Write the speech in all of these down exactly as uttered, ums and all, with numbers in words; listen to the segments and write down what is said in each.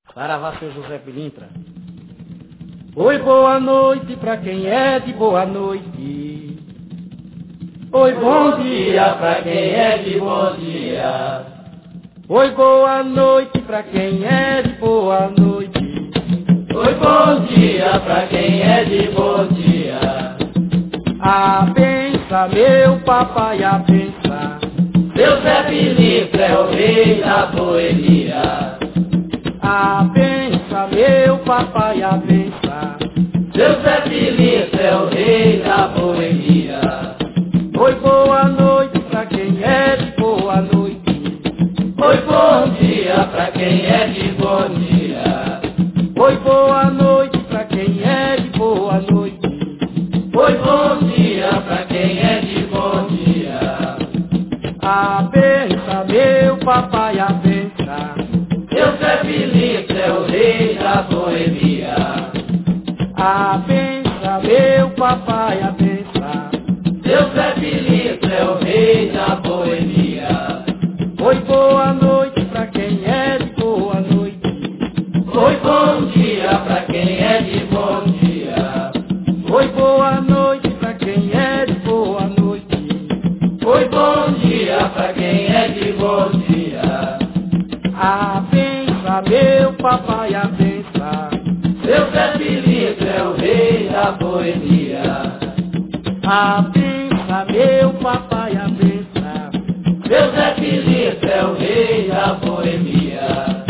Saravá, seu José Pilintra. Oi, boa noite pra quem é de boa noite. Oi, bom dia pra quem é de bom dia. Oi, boa noite pra quem é de boa noite. Oi, bom dia pra quem é de bom dia. A benção, meu papai, a benção. Seu Zé Pilintra é o rei da boemia. A benção, meu papai, a benção. Seu Zé Pilintra é o rei da boemia. Oi, boa noite pra quem é de boa noite. Oi, bom dia pra quem é de bom dia. Oi, boa noite pra quem é de boa noite. Oi, bom dia pra quem é de bom dia. A benção, meu papai, a benção. Seu Zé Pilintra é o rei da boemia. A benção, meu papai, a benção. Seu Zé Pilintra é o rei da boemia. Oi, boa noite pra quem é de boa noite. Oi, bom dia pra quem é de bom dia. Oi, boa noite pra quem é de boa noite. Oi, bom dia pra quem é de bom dia. A benção, meu papai, a benção. Seu Zé Pilintra é o rei da boemia. A benção, meu papai, a benção. Seu Zé Pilintra é o rei da boemia.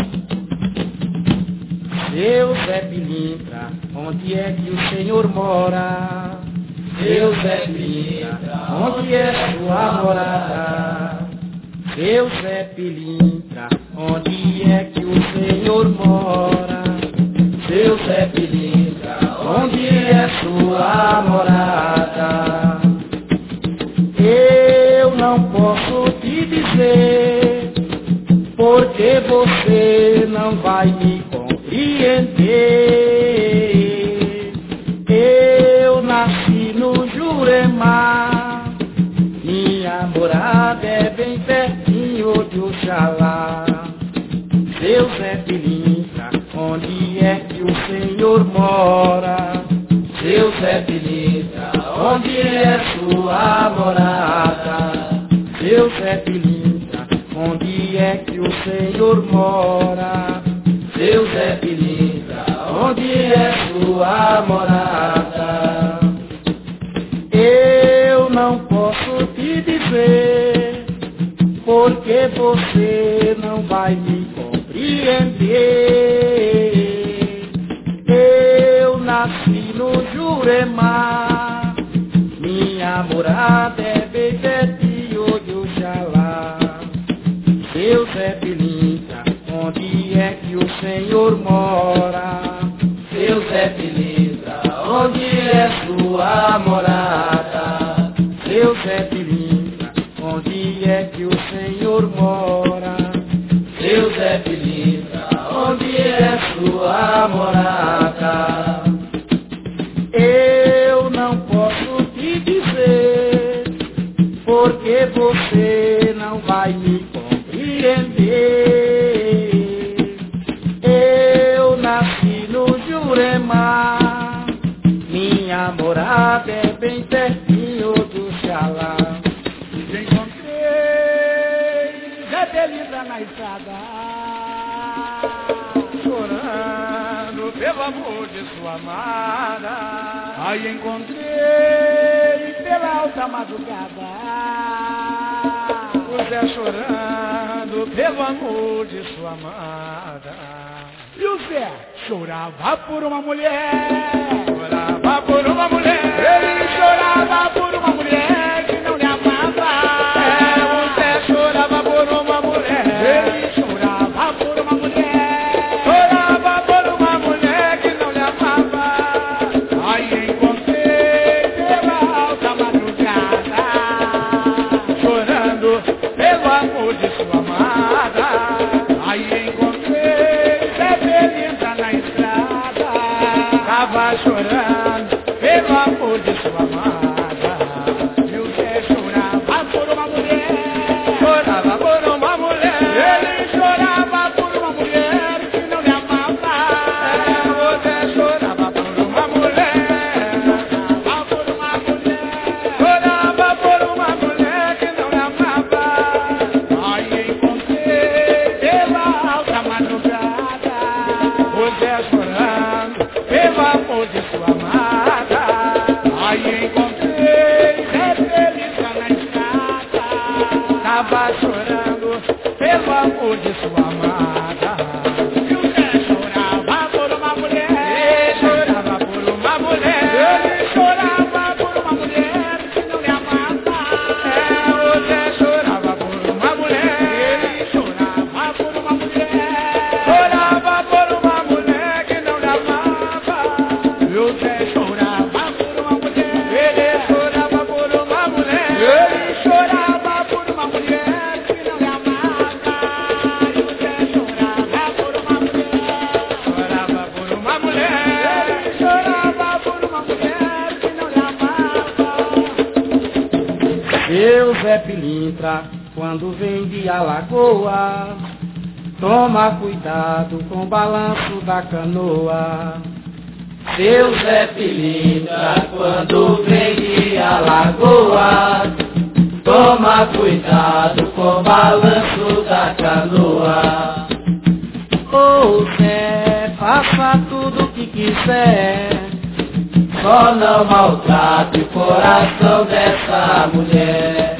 Seu Zé Pilintra, onde é que o senhor mora? Seu Zé Pilintra, onde é sua morada? Seu Zé Pilintra, onde é que o senhor mora? Seu Zé Pilintra, onde é sua morada? Eu não posso te dizer, porque você não vai me compreender. Eu nasci no Jurema, minha morada é bem pertinho de Oxalá. Seu Zé Pilintra, onde é que o senhor mora? Seu Zé Pilintra, onde é sua morada? Seu Zé Pilintra, onde é que o senhor mora? Seu Zé Pilintra, onde é sua morada? Eu não posso te dizer, porque você não vai me compreender. Eu nasci no Jurema, minha morada é bem pertinho de Oxalá. Seu Zé Pilintra, onde é que o senhor mora? Seu Zé Pilintra, onde é sua morada? Seu Zé Pilintra, onde é que o senhor mora? Seu Zé Pilintra, onde é sua morada? Eu não posso te dizer, porque você não vai me compreender. Eu nasci no Jurema, minha morada é bem pertinho do Xalá. Encontrei Zé Pilintra na estrada, chorando pelo amor de sua amada. Aí encontrei pela alta madrugada o Zé chorando pelo amor de sua amada. E o Zé chorava por uma mulher, chorava por uma mulher. Ele chorava por uma mulher que não lhe amava. É, o Zé chorava por uma mulher. Ele chorava por uma mulher, chorava por uma mulher que não lhe amava. Aí encontrei pela alta madrugada, chorando pelo amor de sua amada. Aí encontrei Zé Pilintra na estrada, tava chorando pelo amor de sua amada. de sua amada. E o Zé chorava por uma mulher. Ele chorava por uma mulher. Ele chorava por uma mulher que não lhe amava. É, o Zé chorava por uma mulher. Ele chorava por uma mulher. Chorava por uma mulher que não lhe amava. E o Zé chorava por uma mulher. Ele chorava por uma mulher. Ele chorava por uma mulher que não lhe amava. E o Zé chorava por uma mulher. Chorava por uma mulher. Ele chorava por uma mulher que não lhe amava. Seu Zé Pilintra, quando vem de Alagoa, toma cuidado com o balanço da canoa. Seu Zé Pilintra, quando vem de Alagoa, toma cuidado com o balanço da canoa. Ô Zé, faça tudo o que quiser, só não maltrate o coração dessa mulher.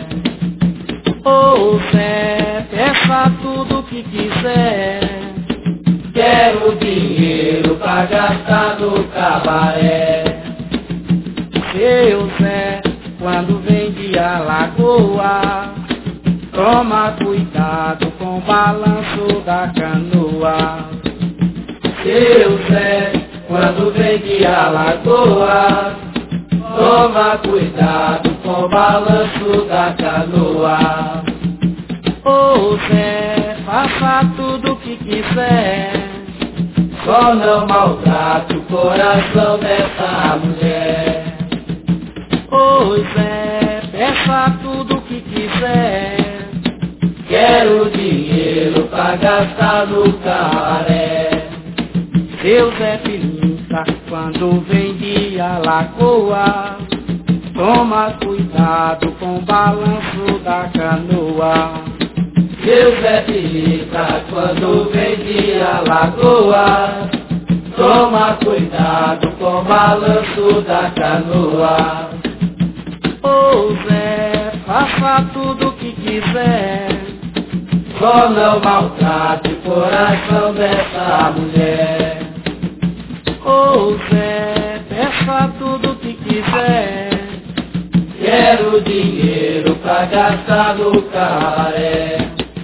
Ô Zé, peça tudo o que quiser, quero dinheiro pra gastar no cabaré. Seu Zé, quando vem de Alagoa, toma cuidado com o balanço da canoa. Seu Zé, quando vem de Alagoa, toma cuidado com o balanço da canoa. Ô Zé, faça tudo o que quiser, só não maltrate o coração dessa mulher. Ô Zé, peça tudo o que quiser, quero dinheiro pra gastar no cabaré. Seu Zé Pilintra, quando vem de Alagoa, toma cuidado com o balanço da canoa. Seu Zé Pilintra, quando vem de Alagoa, toma cuidado com o balanço da canoa. Ô Zé, faça tudo o que quiser, só não maltrate o coração dessa mulher. Ô Zé, peça tudo o que quiser, quero dinheiro pra gastar no cabaré.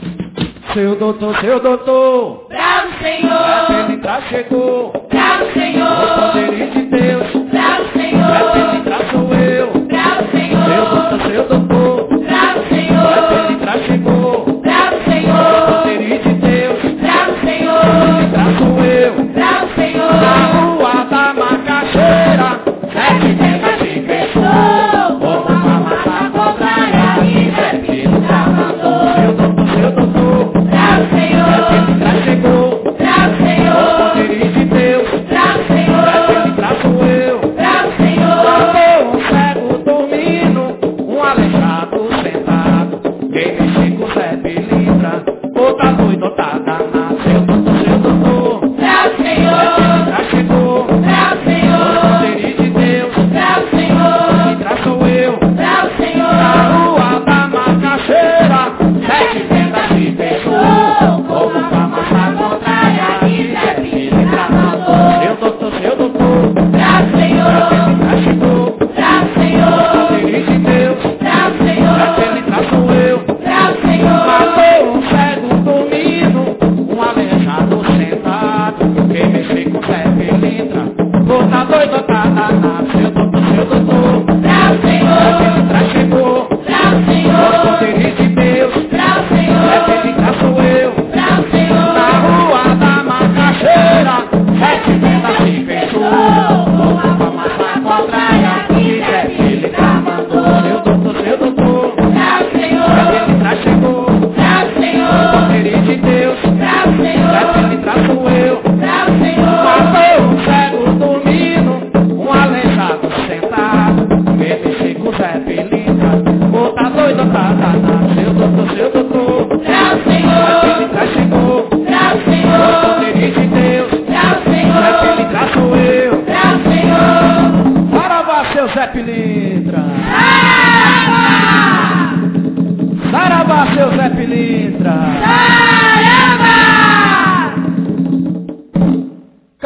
Seu doutor, seu doutor, Bravo, Senhor! Zé Pilintra chegou, Bravo, o Senhor! poder de Deus, Bravo, Zé Senhor! Pilintra sou eu. Bravo, Seu Senhor! doutor, seu doutor, Bravo, Zé Senhor! Pilintra chegou, Bravo, o Senhor! poder de Deus, Bravo, Zé Senhor! Pilintra sou eu. Bravo, Na Senhor! rua da Macaxeira, sete tendas se fechou, como uma massa contrária, e Zé Pilintra mandou. Seu doutor, seu doutor, Bravo, Zé Senhor! Pilintra chegou, Bravo, o Senhor! poder de Deus, Bravo, Zé Senhor! Pilintra sou eu. Bravo, Senhor! Mandou um cego dormindo, um aleijado sentado, quem mexe com Zé Pilintra, outra doida, outra danada. Seu doutor, seu doutor, Bravo, Zé Senhor! Pilintra chegou, Bravo, o Senhor! poder de Deus, Bravo, Zé Senhor! Pilintra sou eu. Bravo, Na Senhor! rua da Macaxeira, sete tendas se fechou, como uma massa contrária, e Zé Pilintra mandou. Seu doutor, seu doutor, Bravo, Zé Senhor! Pilintra chegou, Bravo, o Senhor! poder de Deus, Bravo, Zé Senhor! Pilintra sou eu. Bravo, Senhor! Matou um cego dormindo, um aleijado sentado, quem mexer com Zé Pilintra, outra doida, outra danada. Seu doutor, seu doutor, Bravo, Zé Senhor! Pilintra chegou, Bravo, o Senhor! poder de Deus, Bravo, Zé Senhor! Pilintra sou eu. Bravo, Na Senhor! rua da Macaxeira, sete tendas se fechou, como uma massa contrária, e Zé Pilintra mandou. Seu doutor, seu doutor, Bravo, Zé Senhor! Pilintra chegou, Bravo, o Senhor! poder de Deus, Bravo, Zé Senhor! Pilintra sou eu. Bravo, Senhor! Matou um cego dormindo, um aleijado sentado, quem mexer com Zé Pilintra, outra doida, outra danada. Seu doutor, seu doutor, Bravo, Zé Senhor! Pilintra chegou, Bravo, o Senhor! poder de Deus, Bravo, Zé Senhor! Pilintra sou eu. Bravo, Senhor! Saravá, seu Zé Pilintra. Saravá! Saravá, seu Zé Pilintra. Saravá!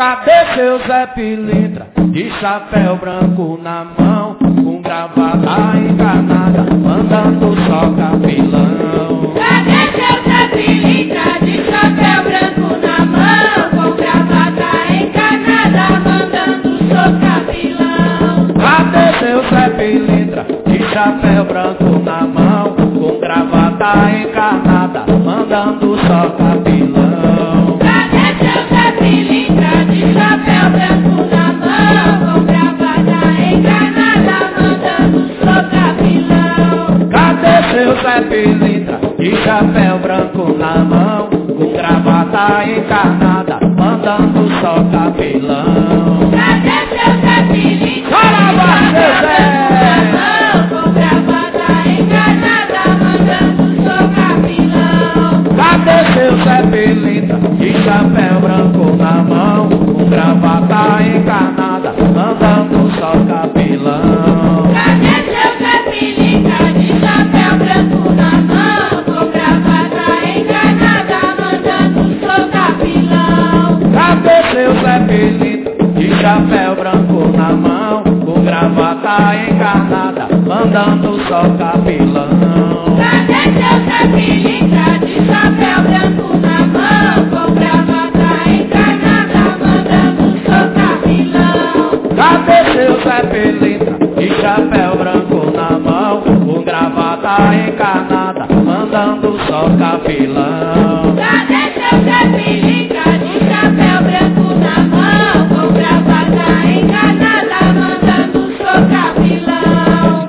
Cadê seu Zé Pilintra, de chapéu branco na mão, com gravata encarnada, mandando só capilão? Cadê seu Zé Pilintra, de chapéu branco na mão, com gravata encarnada, mandando só capilão? Cadê seu Zé Pilintra, de chapéu branco na mão, com gravata encarnada, mandando só capilão? Cadê seu Zé Pilintra, de chapéu branco na mão, com gravata encarnada, mandando só capilão? Cadê seu Zé Pilintra, de chapéu branco na mão, com gravata encarnada, mandando só capilão? Cadê seu Zé Pilintra, Caramba, seu Zé! com gravata encarnada, mandando só capilão? Cadê seu Zé Pilintra, de chapéu branco na mão, com gravata encarnada, mandando só capilão? Cadê seu Zé Pilintra, de chapéu branco na mão, com gravata encarnada, mandando só capilão? Cadê seu Zé Pilintra, de chapéu branco na mão, com gravata encarnada, mandando só capilão? Cadê seu Zé Pilintra, de chapéu branco na mão, com gravata encarnada, mandando só capilão? Cadê seu Zé Pilintra, de chapéu branco na mão, com gravata encarnada, mandando só capilão? Cadê seu Zé Pilintra, de chapéu branco na mão, com gravata encarnada, mandando só capilão?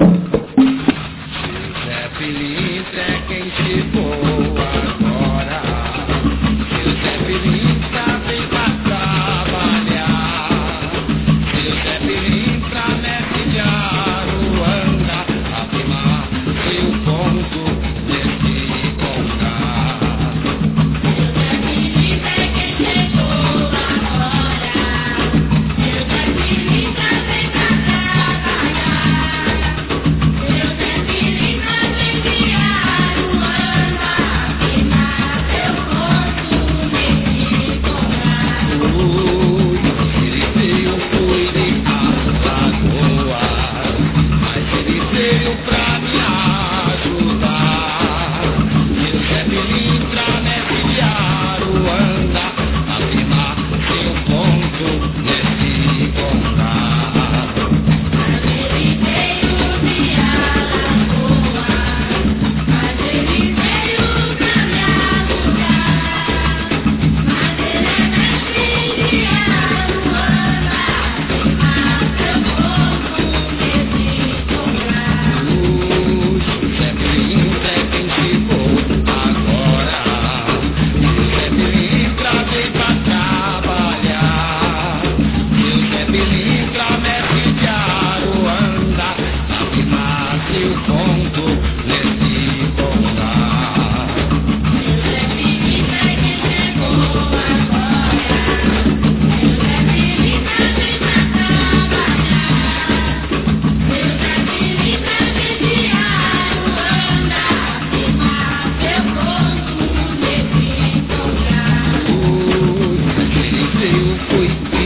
Zé Pilintra é quem chegou agora. Seu Zé Pilintra vem pra trabalhar. Seu Zé Pilintra mete de Aruanda, afirmar seu ponto nesse contar. Seu Zé Pilintra é quem chegou agora. Seu Zé Pilintra vem pra trabalhar. Seu Zé Pilintra vem de Aruanda, afirmar seu ponto nesse contar. Ele veio foi de Alagoas, mas ele veio pra me ajudar. Seu Zé Pilintra mete de Aruanda, afirmar seu ponto nesse contar. Ele veio de Alagoas, mas ele veio pra me ajudar. Mas ele é mestre de Aruanda, afirmar seu ponto nesse contar. Zé Pilintra é quem chegou agora. Zé Pilintra veio pra trabalhar. Zé Pilintra mestre de Aruanda, afirmar seu ponto nesse contar. Zé Pilintra é quem chegou agora. Zé Pilintra veio pra trabalhar. Zé Pilintra veio de Aruanda, afirmar seu ponto nesse contar. Ele veio foi de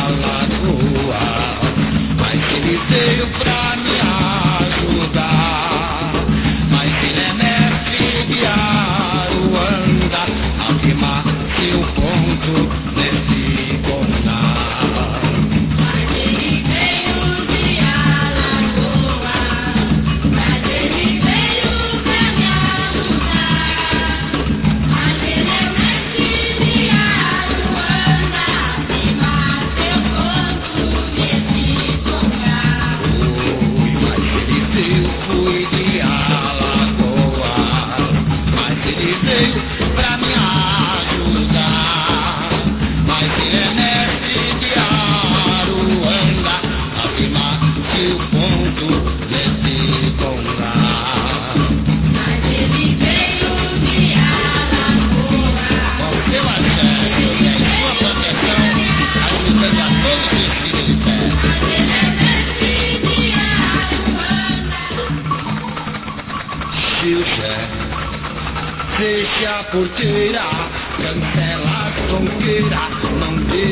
Alagoas, mas ele veio pra me ajudar. Mas ele é mestre de Aruanda, afirmar seu ponto nesse contar. Mas ele veio de Alagoas, mas ele veio pra me ajudar. Mas ele é mestre de Aruanda, afirmar seu ponto nesse contar. Mas ele veio foi de Alagoas, mas ele veio pra me ajudar. Mas ele é mestre de Aruanda, afirmar seu ponto nesse contar. Mas ele veio de Alagoas. Com seu axé, e em sua proteção, ajudando a todos os filhos de fé. Mas ele é mestre de Aruanda. Seu Zé, feche a porteira, cancela a fronteira, não deixe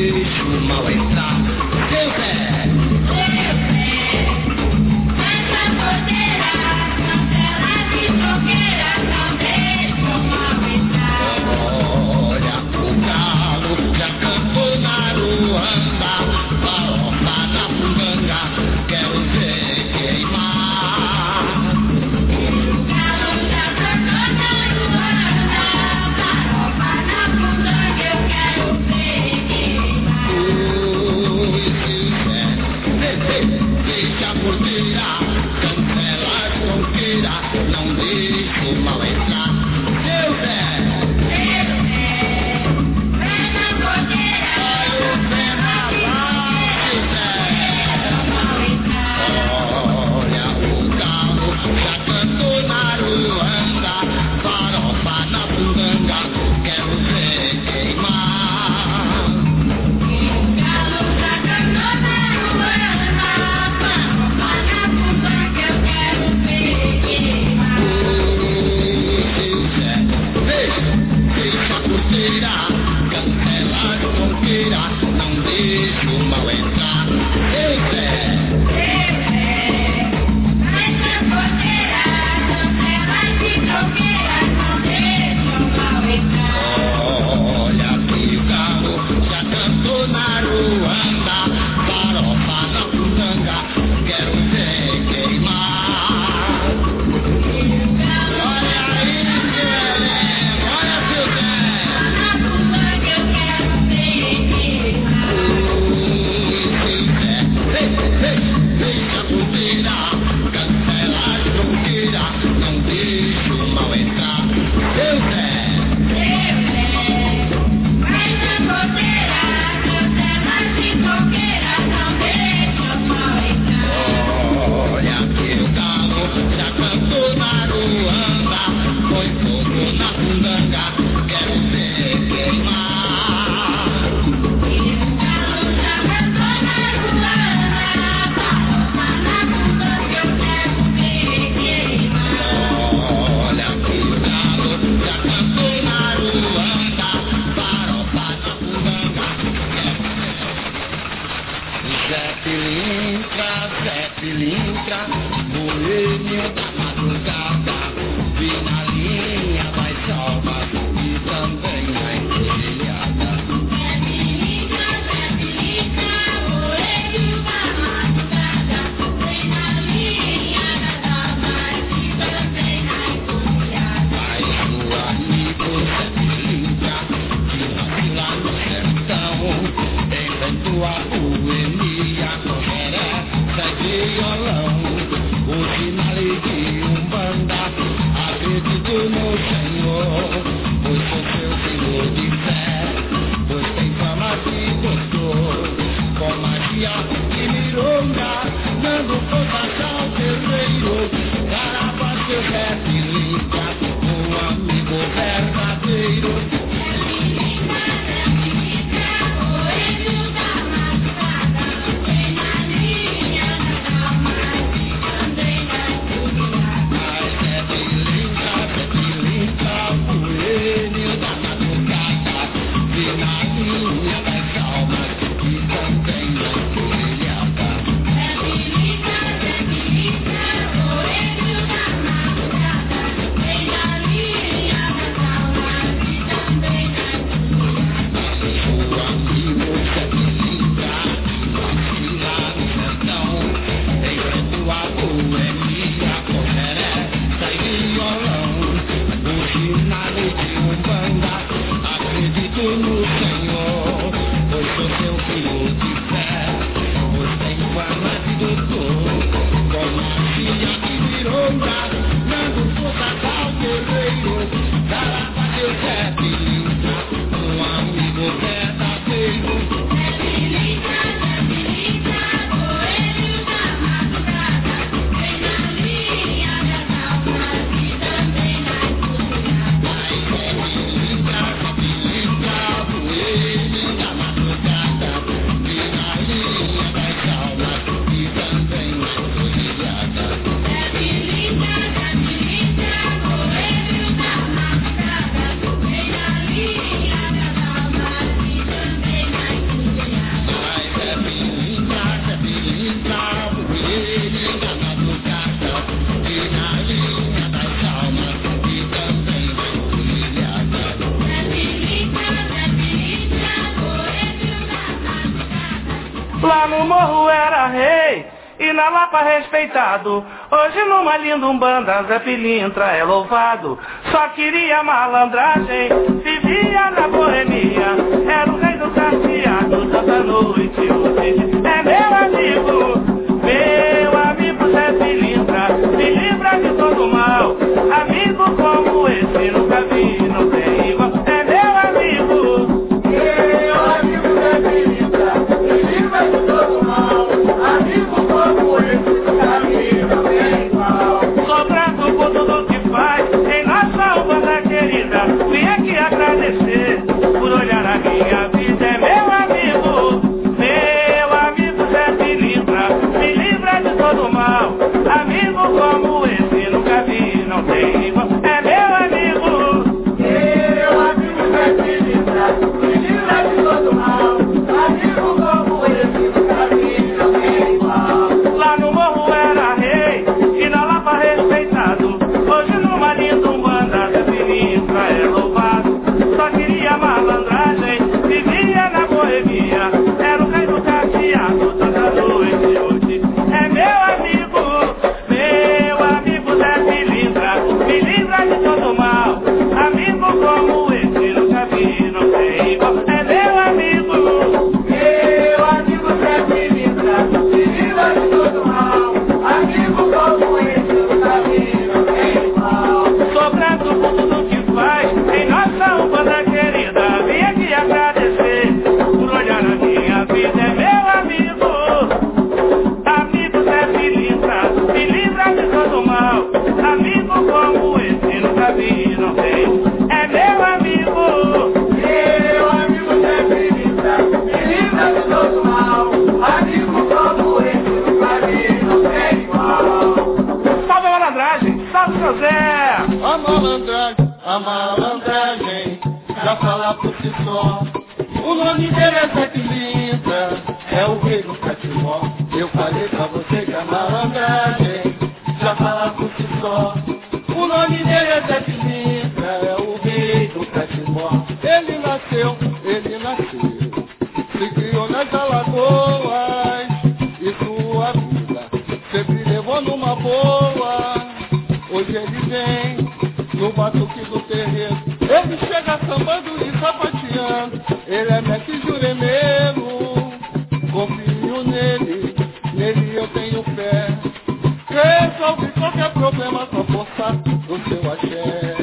Um amigo verdadeiro. Lá no morro era rei e na Lapa respeitado. Hoje numa linda umbanda Zé Pilintra é louvado. Só queria malandragem, vivia na boemia. Era o rei do caseado, toda noite hoje é meu amigo. Meu amigo Zé Pilintra, me livra de todo mal. Amigo como esse nunca vi, não tem igual. É meu amigo. Meu amigo Zé Pilintra, me livra de todo mal. Amigo como esse nunca vi, não tem igual. Sou grato por tudo que faz em nossa banda querida. Vim aqui agradecer por olhar a minha vida. É meu amigo, meu amigo Zé Pilintra, me livra de todo mal. Amigo como esse nunca vi, não tem igual. É meu amigo, meu amigo Zé Pilintra, me livra de todo mal. Amigo como esse nunca vi, não tem igual. Lá no morro era rei e na Lapa respeitado. Hoje numa linda umbanda Zé Pilintra é louvado. Só queria malandragem, vivia na boemia. Era o rei do caseado, toda noite hoje é meu amigo. Meu amigo Zé Pilintra, me livra de todo mal. Amigo como esse nunca vi, não tem igual. É meu amigo. Meu amigo Zé Pilintra, me livra de todo mal. Amigo como esse nunca vi, não tem igual. Sou grato por tudo que faz em nossa umbanda querida. Vim aqui agradecer por olhar na minha vida. É meu amigo. Amigo Zé Pilintra, me livra de todo mal. Amigo como esse nunca vi, não tem. É meu amigo. Meu amigo Zé Pilintra, me livra de todo mal. Amigo como esse nunca vi, não tem igual. Salve a malandragem, salve seu Zé. A malandragem, a malandragem, já fala por si só. O nome dele é Zé Pilintra, é o rei do catimó. Eu falei pra você que a malandragem já fala por si só. O nome dele é Zé Pilintra, é o rei do catimó. Ele nasceu, ele nasceu, se criou nas Alagoas e sua vida sempre levou numa boa. Hoje ele vem no batuque do terreiro, ele chega sambando e sapateando. Ele é mestre juremeiro, confio nele, nele eu tenho fé. Resolve qualquer problema com a força do seu axé.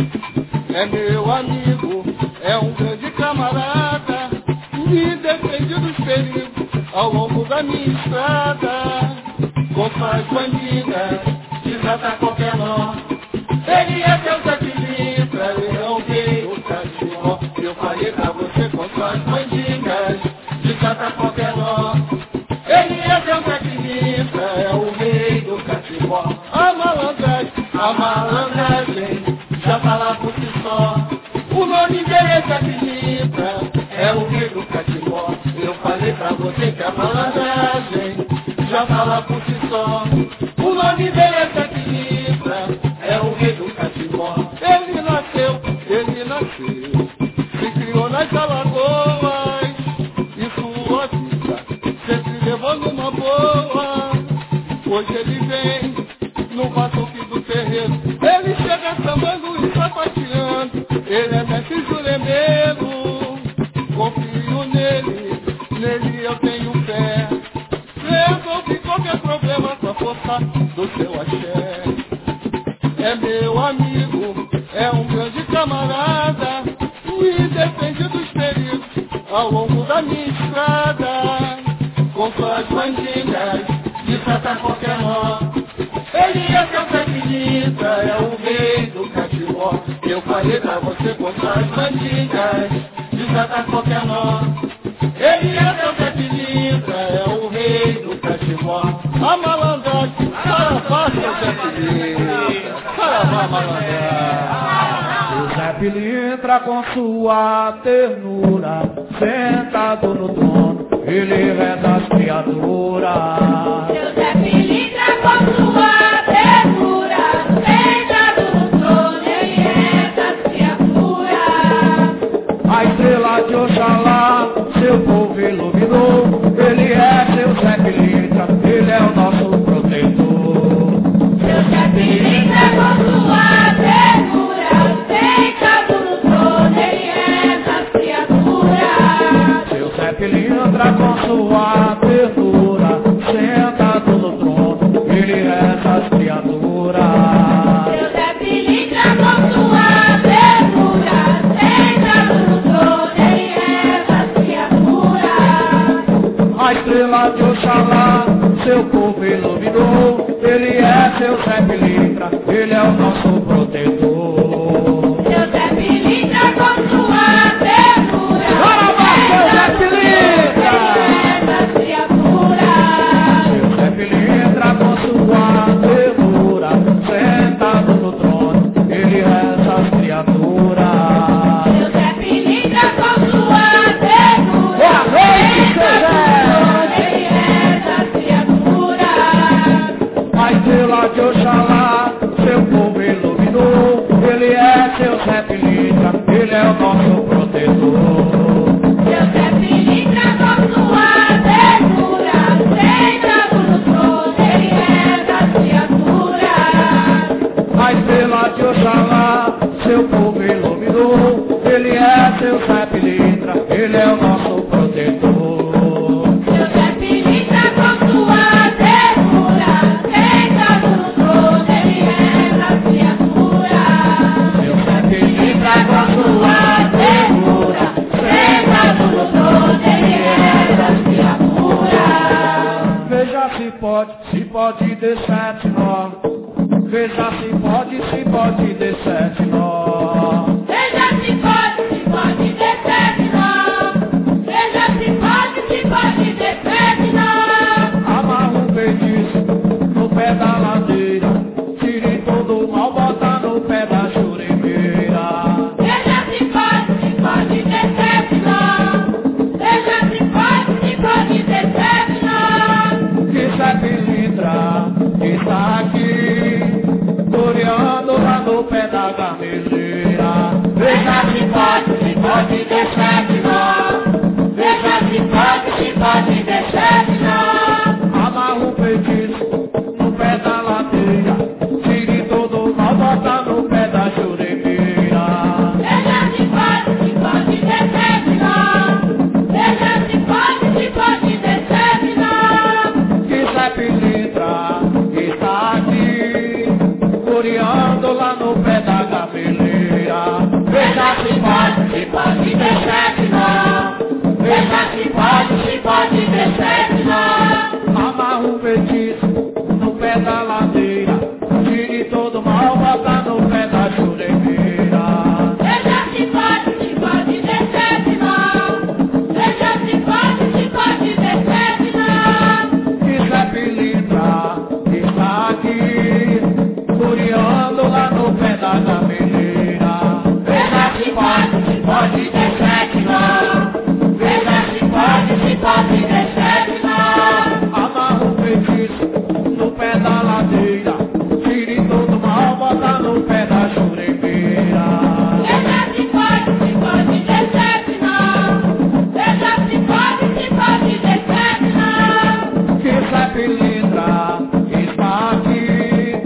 É meu amigo, é um grande camarada, me defende dos perigos ao longo da minha estrada. Confaz bandidas, desata qualquer nó. Ele é seu Zé Pilintra, ele é o rei do catimó. Eu falei pra você, confaz bandidas, desata qualquer nó. Ele é seu Zé Pilintra, é o rei do catimó. A malandragem, a malandragem, já fala por si só. O nome dele é Zé Pilintra, é o rei do catimó. Eu falei pra você que a malandragem já fala por si só. O nome dele é Zé Pilintra, é o rei do catimó. Ele nasceu, ele nasceu, se criou nas Alagoas e sua vida sempre levou numa boa. Hoje ele vem no batuque do terreiro, ele chega sambando e sapateando. Ele é mestre juremeiro, confio nele, nele eu tenho fé. Resolve qualquer problema com a força do seu axé. É meu amigo, é um grande camarada, me defende dos perigos ao longo da minha estrada. Com suas bandidas, desata qualquer nó. Ele é seu Zé Pilintra, é o rei do catimó. Eu falei pra você, com suas bandidas, desata qualquer nó. Ele é seu Zé Pilintra, é o rei do catimó. A malandragem, saravá, seu Zé Pilintra, saravá, malandragem. O Zé Pilintra com sua ternura, sentado no trono, ele reza as criaturas. Seu Zé Pilintra com sua ternura, sentado no trono, ele reza as criaturas. A estrela de Oxalá, seu povo iluminou, ele é Pilintra com sua ternura, sentado no trono, ele reza as criaturas. Seu Zé Pilintra com sua ternura, sentado no trono, ele reza as criaturas. A estrela de Oxalá, seu povo iluminou, ele é seu Zé Pilintra, ele é o nosso protetor. Seu Zé Pilintra com sua ternura, Seu Zé Pilintra! Seu Zé Pilintra com sua ternura, sentado no trono, ele reza as criaturas. Seu Zé Pilintra com sua ternura, Boa noite, seu Zé! ele reza as criaturas. A estrela de Oxalá, seu povo iluminou, ele é seu Zé Pilintra, ele é o nosso protetor. Seu Zé Pilintra com sua ternura, sentado no trono, ele reza as criaturas. A estrela de Oxalá, seu povo iluminou, ele é seu Zé Pilintra, ele é o nosso protetor. Seu Zé Pilintra com sua ternura, sentado no trono, ele reza as criaturas. Seu Zé Pilintra com sua ternura, Sentado no trono, ele reza as criaturas. veja se pode, se pode de sete nó. Veja se pode, se pode de sete nó. Veja se pode, se pode ter sete nó. Veja se pode, se pode ter sete nó. Amarra um feitiço no pé da ladeira, tire todo o mal, bota no pé da juremeira. Veja se pode, se pode ter sete nó. Veja se pode, se pode ter sete nó. Que Zé Pilintra está aqui, coreando lá no pé da gameleira. Veja se pode, se pode ter sete nó. Veja se pode, se pode ter sete nó. Amarra um feitiço no pé da ladeira, tire todo o mal, bota no pé da juremeira. Veja se pode, se pode ter sete nó. Veja se pode, se pode ter sete nó. Que Zé Pilintra está aqui, coreando lá no pé da gameleira. Veja se pode, se pode ter sete nó. Veja se pode, se pode ter sete nó. Amarra um feitiço no pé da ladeira, tire todo o mal, bota no pé da juremeira. Veja se pode, se pode ter sete nó. Veja se pode, se pode ter sete nó. Que Zé Pilintra está aqui, coreando lá no pé da gameleira. Veja se pode, se pode ter sete nó. Veja se pode, se pode ter sete nó. Amarra um feitiço no pé da ladeira, tire todo o mal, bota no pé da juremeira. Veja se pode, se pode ter sete nó. Veja se pode, se pode ter sete nó. Que Zé Pilintra está aqui,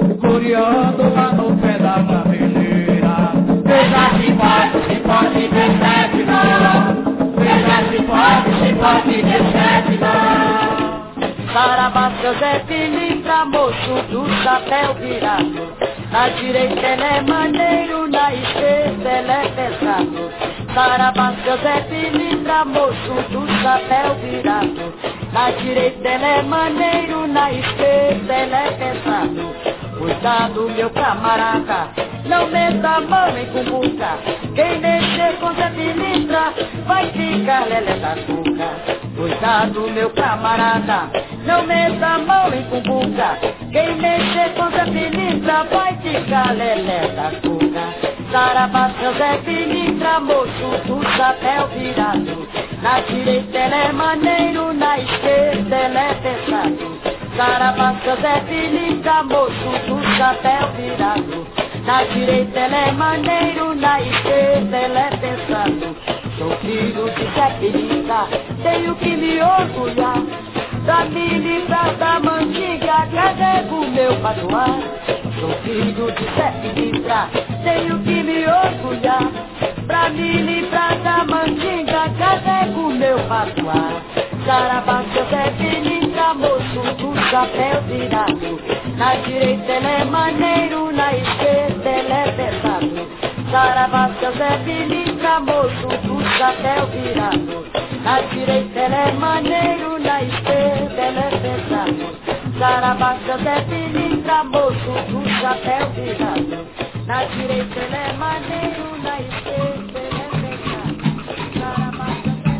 coreando lá no pé da gameleira. Veja se pode, se pode ter sete nó. Veja se pode, se pode ter sete nó. Saravá, seu Zé Pilintra, moço do chapéu virado. Na direita ele é maneiro, na esquerda ele é pesado. Saravá, seu Zé Pilintra, moço do chapéu virado. Na direita ele é maneiro, na esquerda ele é pesado. Cuidado, meu camarada, não meta a mão em cumbuca. Quem mexer com Zé Pilintra vai ficar lelé da cuca. Cuidado, meu camarada, não meta a mão em cumbuca. Quem mexer com Zé Pilintra vai ficar lelé da cuca. Saravá, seu Zé Pilintra, moço do chapéu virado. Na direita ele é maneiro, na esquerda ele é pesado. Saravá, seu Zé Pilintra, moço do chapéu virado. Na direita ele é maneiro, na esquerda ele é pesado. Sou filho de Zé Pilintra, tenho que me orgulhar. Da milícia da mantiga, carrego meu patuá. Sou filho de Zé Pilintra, tenho que me orgulhar. Pra mim, pra da mandinga, carrego meu patuá. Saravá, seu Zé Pilintra, moço do chapéu virado. Na direita ele é maneiro, na esquerda ele é pesado. Saravá, seu Zé Pilintra, moço do chapéu virado. Na direita ele é maneiro, na esquerda ele é pesado. Saravá, seu Zé Pilintra, moço do chapéu virado. Na direita ele é maneiro, na esquerda ele é pesado. Saravá, seu Zé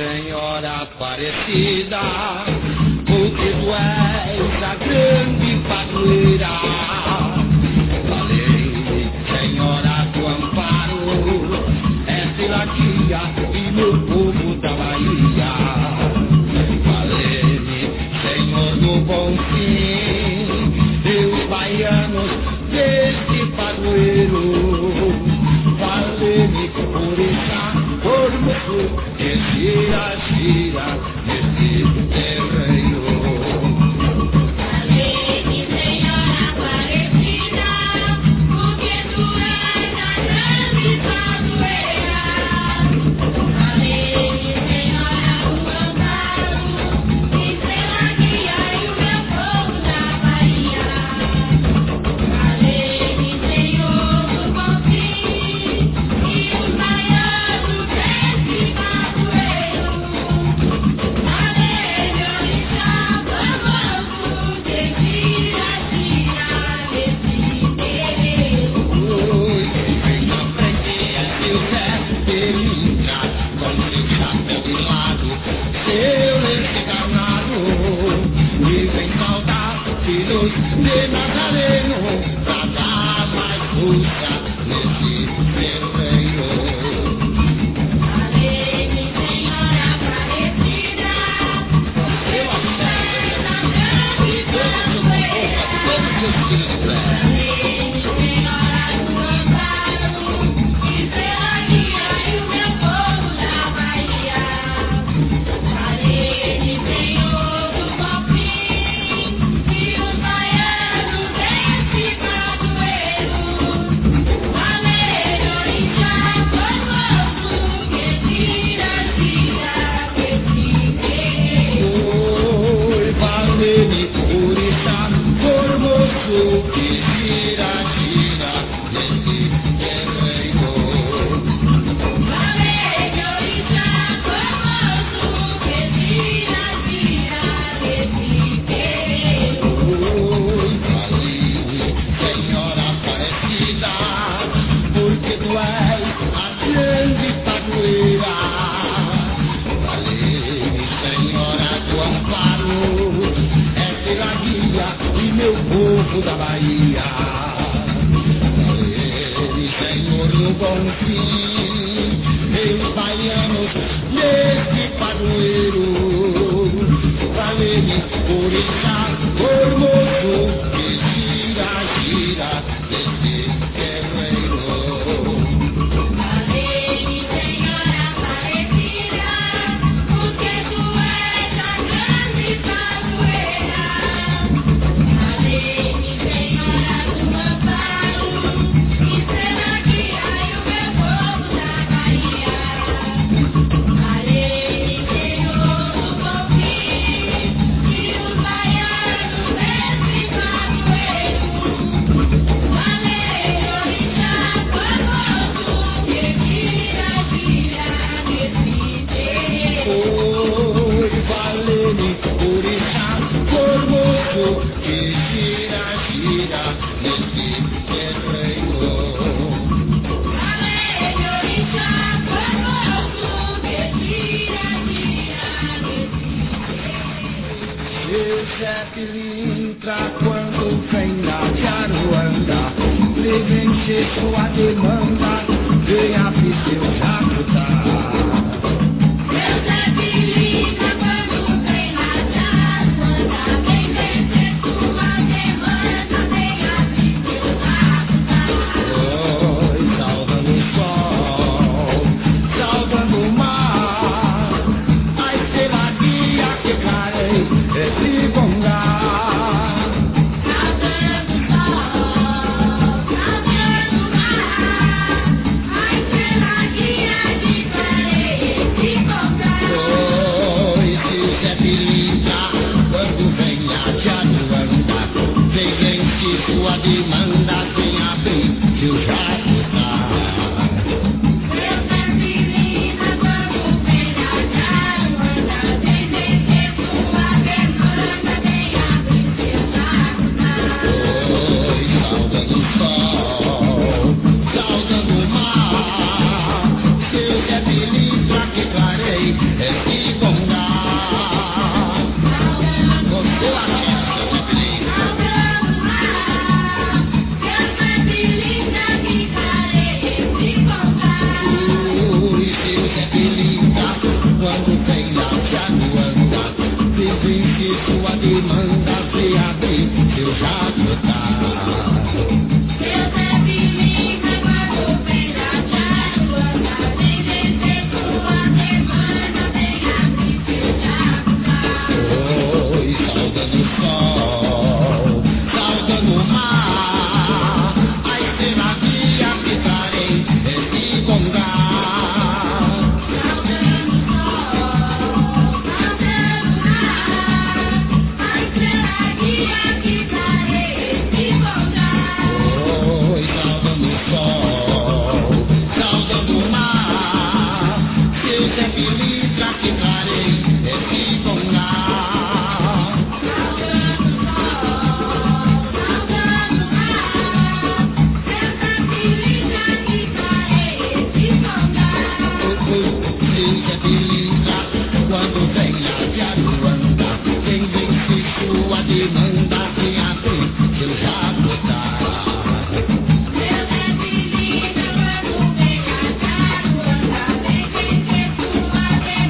Senhora Aparecida, porque tu és a grande padroeira. Valei-me, Senhora do Amparo, é pela guia e meu povo da Bahia. Valei-me, Senhor do Bom Fim, Deus baianos deste padroeiro. Valei-me, Orixá, Ormuzô, que gira, gira nesse terreiro. Valei-me, Senhora Aparecida, porque tu és a grande padroeira. Valei-me, Senhora do Amparo, estrela guia e o meu povo da Bahia. Valei-me, Senhor do Bom Fim, e os baianos desse padroeiro. Valei-me, Orixá, famoso, que gira, gira nesse terreiro. Oi, vem na frente, é seu Zé Pelintra, com seu chapéu de lado, seu lenço encarnado. E vem saudar filhos de Nazareno, pra dar mais força nesse terreiro. Valei-me, Senhora Aparecida, Eu és a acho grande padroeira. todos os seus filhos de fé. Valei-me, Senhora do Amparo, estrela guia e o meu povo da Bahia. Valei-me, Senhor do Bom Fim, e os baianos desse padroeiro. Valei-me, Orixá, famoso, que gira, gira nesse terreiro. Oi, valei-me, Orixá, Formoso, que gira, gira nesse terreiro. Valei-me, Orixá, famoso, que gira, gira nesse terreiro. Oi, valei-me, Senhora Aparecida, porque tu és a grande padroeira. Valei-me, Senhora do Amparo, é pela guia e meu povo da Bahia. Valei-me, Senhor do Bom Fim, meus baianos nesse padroeiro. Valei-me, Orixá, Formoso, que gira, gira nesse terreiro. Valei-me, Senhora Aparecida, porque tu és a grande padroeira. Valei-me, Senhora do Amparo, estrela guia e o meu povo da Bahia. Valei-me, Senhor do Bom Fim, e os baianos desse padroeiro. Valei-me, Orixá, famoso, que gira, gira nesse terreiro. Oi, valei-me, Orixá, Formoso, que gira, gira nesse terreiro. Valei-me, Orixá, famoso, que gira, gira nesse terreiro. Seu Zé Pilintra, quando vem na Aruanda, levante sua demanda, venha pro seu Jacutá. Meu Zé Pilintra, quando vem na Aruanda, vem vencer sua demanda, vem abrir seu Jacutá. Oi, saudando o sol, saudando o mar, a estrela guia que clarei esse bongá. Saudando o sol, saudando o mar, a estrela guia de clareia esse bongá. Oi, se Zé Pilintra, quando vem a Aruanda, vem vence sua demanda, vem abrir seu Jacutá. Meu Zé Pilintra, quando vem na Aruanda, vem vencer sua demanda, vem abrir seu Jacutá. Oi, saudando o sol, saudando o mar, seu Zé Pilintra que clarei esse quando vem lá de Aruanda, dizem que sua demanda se abre, eu já vou dar. Meu Zé Pilintra, quando vem lá de Aruanda, dizem que sua demanda vem abrir, eu já vou dar. Oi, saudando o sol, saudando o mar, ai será que aplicarei esse congá. Quando vem lá de Aruanda, quem vence sua demanda se abre, eu já vou dar. Meu Zé Pilintra, quando vem lá de Aruanda, vem vencer sua demanda.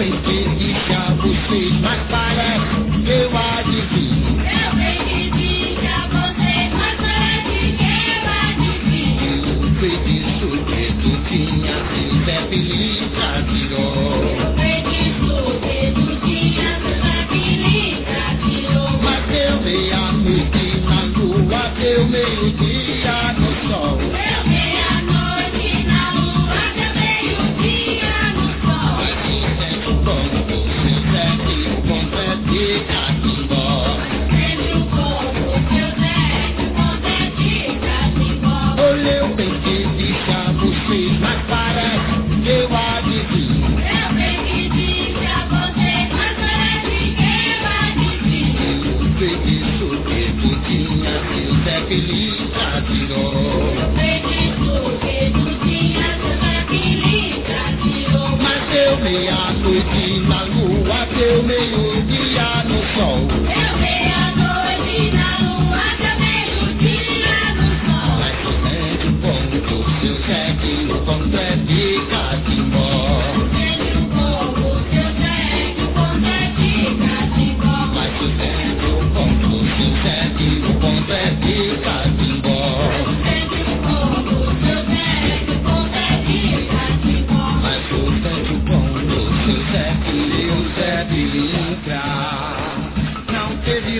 pensei que já vocês, mas parece que eu adivinho. Eu pensei que já vocês, mas parece que eu adivinho. Eu feitiço que tu tinha, se der pilintra tirou. Eu feitiço que tu tinha, se pilintra tirou. Mas deu meia-noite na lua, deu meio-dia no sol. Eu meia-noite na lua, deu meio-dia no sol. Mas o tempo bom, seu sete, o ponto é de catimbó. Sempre o povo, seu Zé, o ponto é de catimbó. Olha, eu pensei de já vocês, mas parece que eu adivinho. Eu pensei que já vocês, mas parece que eu adivinho. O feitiço que tu tinha, seu Zé Pilintra tirou. Eu feitiço que tu tinha, se pilintra tirou. Mas deu meia-noite na lua, deu meio-dia no sol. Eu meia-noite na lua, deu meio-dia no sol. Mas o tempo ponto, seu Zé, que o ponto é de catimbó. Sempre o povo, seu Zé, o ponto é de catimbó. Mas o tempo ponto, seu Zé, que o ponto é de catimbó. Sempre o povo, seu Zé, o ponto é de catimbó. Mas o tempo ponto, seu Zé, que o Zé Pilintra não teve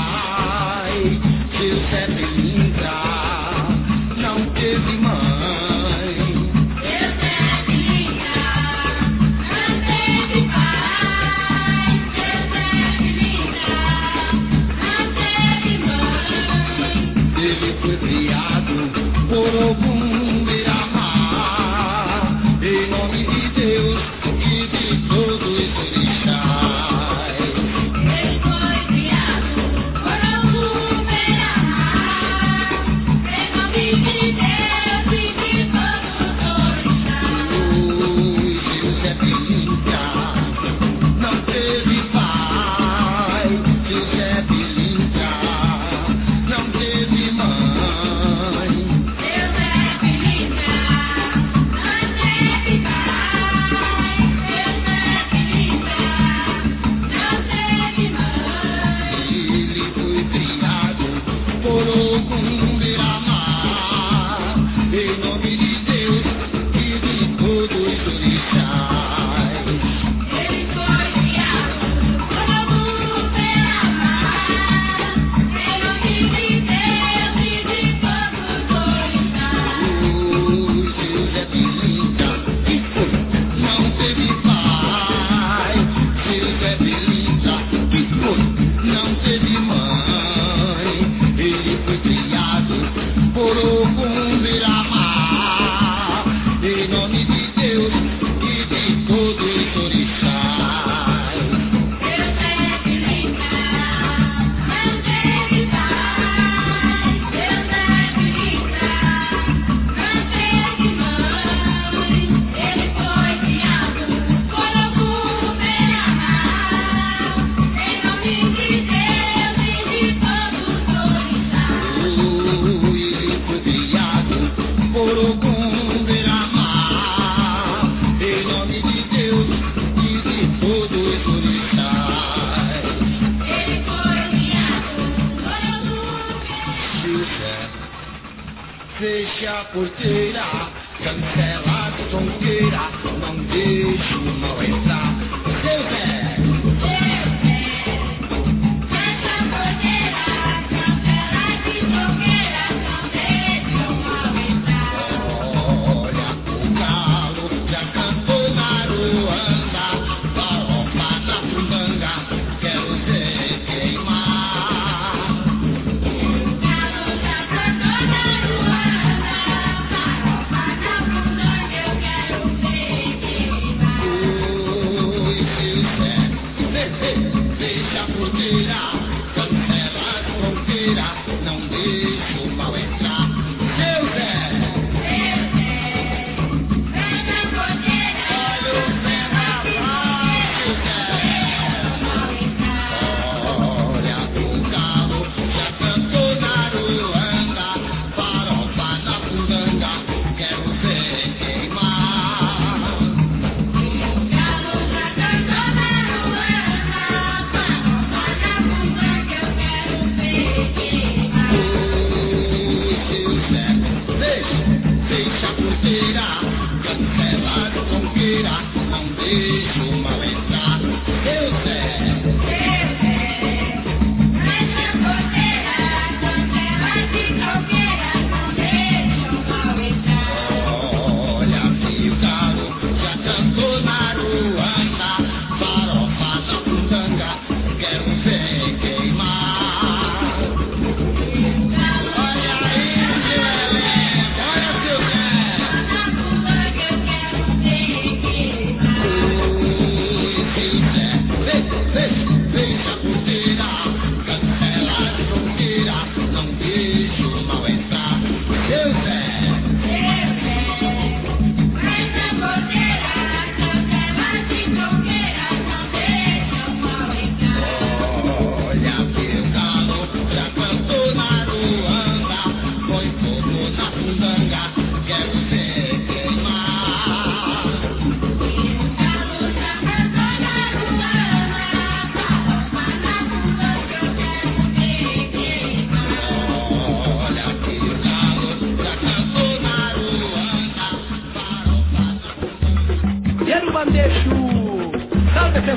pai. Seu Zé Pilintra não teve mãe. Seu Zé Pilintra não teve pai. Seu Zé Pilintra não teve mãe. Ele foi criado por algum beira-mar, em nome de Deus e de todos os orixás. Ele foi criado por algum beira-mar, em nome de Deus e de todos os orixás. O José Pilintra não teve pai. José Pilintra não teve mãe. Seu Zé Pilintra não teve pai. Seu Zé Pilintra não teve mãe. Ele foi criado por algum beira-mar, em nome de Deus e de todos os orixás. Ele foi criado por algum beira-mar, em nome de Deus e de todos os orixás. O José Pilintra que foi, não teve pai. José Pilintra que foi, não teve mãe. Ele foi criado por algum beira-mar, em nome de Deus e de todos os orixás. Seu Zé Pilintra não teve pai. Seu Zé Pilintra não teve mãe. Ele foi criado por algum beira-mar, em nome de Deus e de todos os orixás. Ele foi criado por algum beira-mar, em nome de Deus e de todos os orixás. Ele foi criado por algum beira-mar. José, fecha a porteira, cancela a sonqueira, não deixe o mal entrar. Seu Zé, Essa bandeira, cancela de fogueira, não deixa o mal entrar. olha o galo, já cantou na Ruanda, farofa na fundanga, quero ver queimar. O galo já cantou na Ruanda, farofa na fundanga, eu quero ver queimar.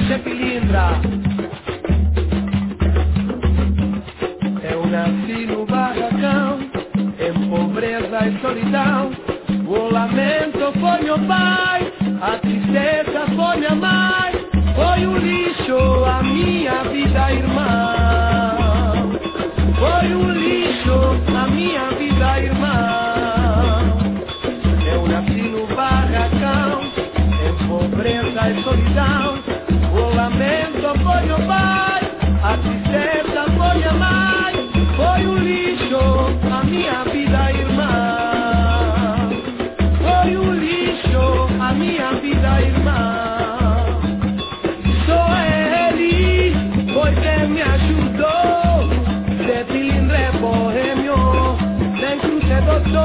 Zé Pilintra. Eu nasci no barracão, em pobreza e solidão. O lamento foi meu pai, a tristeza foi minha mãe. Foi o lixo a minha vida, irmão. Foi o lixo a minha vida, irmão. Eu nasci no barracão, em pobreza e solidão. O lamento foi meu pai, a tristeza foi minha mãe. Foi o lixo a minha vida, irmão. Foi o lixo a minha vida, irmão. Sou ele, porque me ajudou. Zé Pilintra é boêmio, sem cruz é doutor.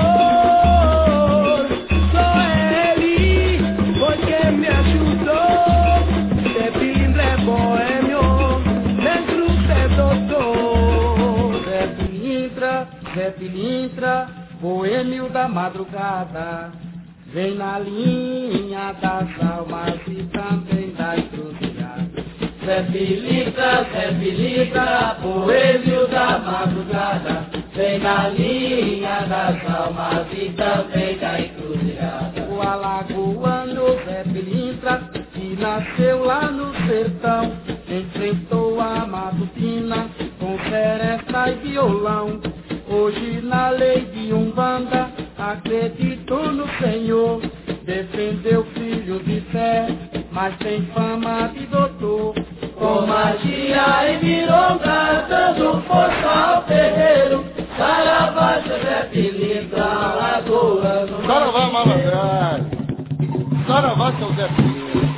Sou ele, porque me ajudou. Zé Pilintra é boêmio, sem cruz é doutor. Zé Pilintra, Zé Pilintra, boêmio da madrugada, vem na linha das almas e também das encruzilhadas. Zé Pilintra, Zé Pilintra, boêmio da madrugada, vem na linha das almas e também da encruzilhada. O alagoano Zé Pilintra, que nasceu lá no sertão, enfrentou a matutina com seresta e violão. Hoje na lei de Umbanda acreditou no Senhor, defendeu filho de fé, mas tem fama de doutor. Com magia e vironga, dando força ao terreiro, saravá Zé Pilintra, alagoano. Saravá malandragem, saravá seu Zé Pilintra.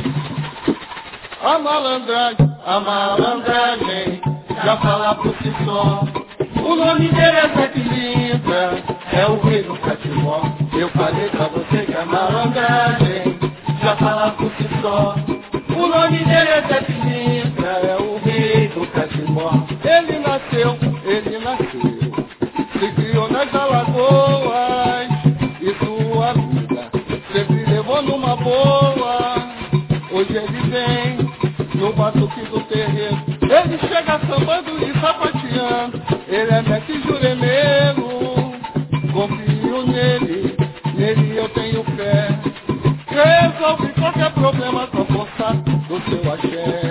A malandragem, a malandragem, já fala por si só. O nome dele é Zé Pilintra, é o rei do cativó. Eu falei pra você que a malandragem já fala por si só. O nome dele é Zé Pilintra, é o rei do cativó. Ele nasceu, ele nasceu, se criou nas Alagoas, e sua vida sempre levou numa boa. Hoje ele vem no batuque do terreiro, ele chega sambando e sapateando. Ele é mestre juremeiro, confio nele, nele eu tenho fé. Resolve qualquer problema com a força do seu axé.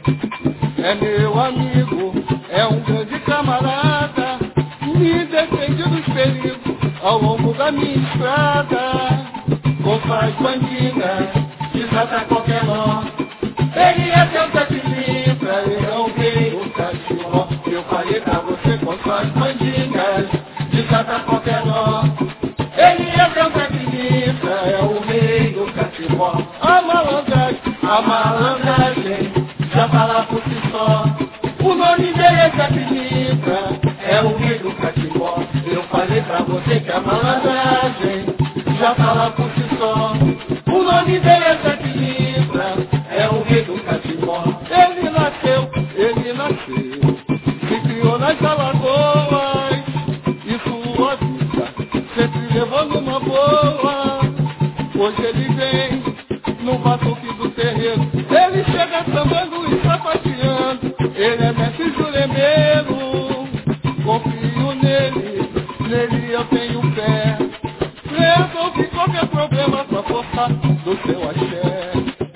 É meu amigo, é um grande camarada, me defende dos perigos ao longo da minha estrada. Confaz bandidas, desata qualquer nó. Ele é seu Zé Pilintra, ele é o rei do cachorro. Eu falei pra você com suas mandingas, desata qualquer nó. Ele é seu Zé Pilintra, é o rei do cachorro. A malandragem, a malandragem, já fala por si só. O nome dele é Zé Pilintra, é o rei do cachorro. Eu falei pra você que a malandragem já fala por si só. O nome dele é Zé Pilintra, é o rei do cativó. Ele nasceu, ele nasceu, se criou nas Alagoas, e sua vida sempre levando uma boa. Hoje ele vem no batuque do terreiro, ele chega sambando e sapateando. Ele é mestre juremeiro, confio nele, nele eu tenho fé. Resolve qualquer problema com a força do seu axé.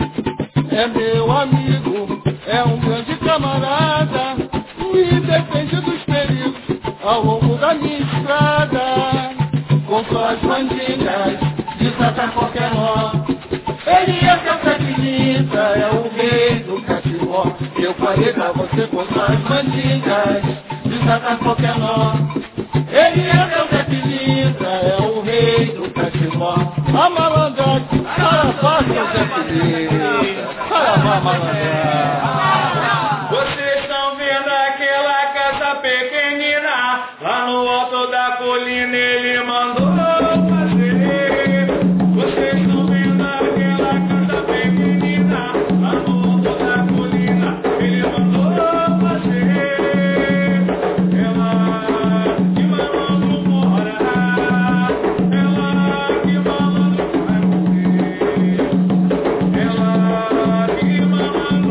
É meu amigo, é um grande camarada, me defende dos perigos ao longo da minha estrada. Com suas mandingas, desata qualquer nó. Ele é seu Zé Pilintra, é o rei do cativó. Eu falei pra você com suas mandingas, desata qualquer nó. Ele é seu Zé Pilintra, é o rei do cativó. A malandragem, saravá seu Zé Pilintra, saravá malandragem. Vocês estão vendo aquela casa pequenina, lá no alto da colina ele mandou fazer. Vocês estão vendo aquela casa pequenina, lá no alto da colina ele mandou fazer. Ela que malandro mora, ela que malandro vai morrer. Ela que malandro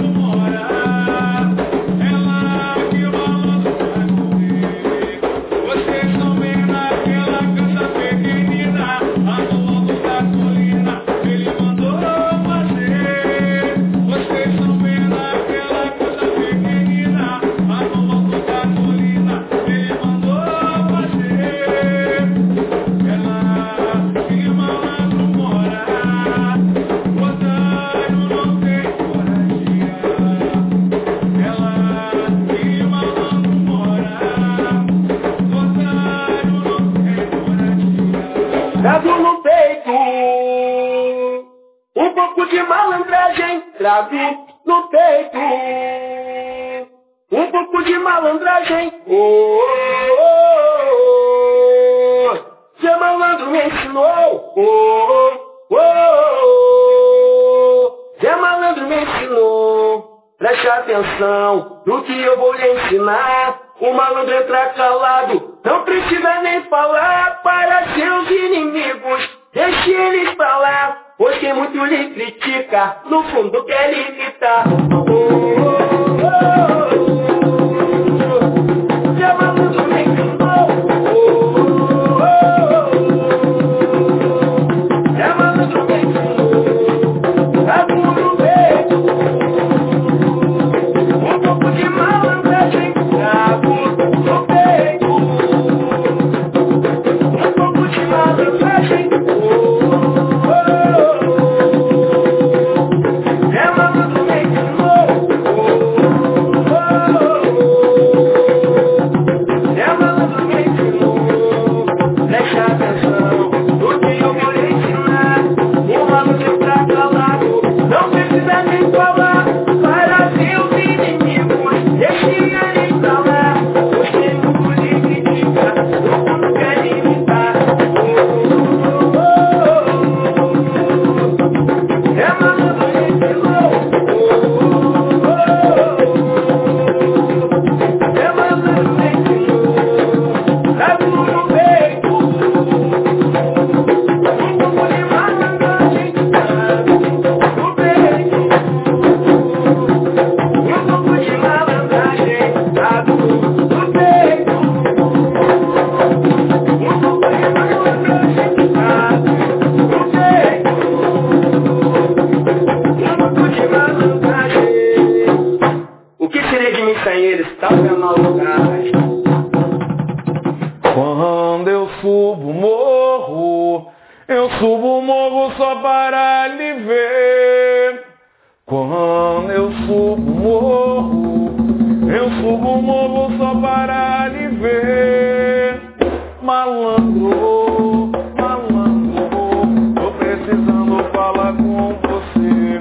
trago no peito um pouco de malandragem. Oh, oh, oh, oh. Seu malandro me ensinou. Oh, oh, oh. Seu malandro me ensinou. Preste atenção no que eu vou lhe ensinar. O malandro entra calado, não precisa nem falar para seus inimigos. Deixe eles pra lá, pois quem muito lhe critica, no fundo quer lhe imitar. Oh, oh, oh, oh. Seu malandro me ensinou. Oh, oh, oh. Seu malandro me ensinou. Trago no peito um pouco de malandragem. Trago no peito um pouco de malandragem. Quando eu subo o morro, eu subo o morro só para lhe ver. Quando eu subo o morro, eu subo o morro só para lhe ver. Malandro, malandro, tô precisando falar com você.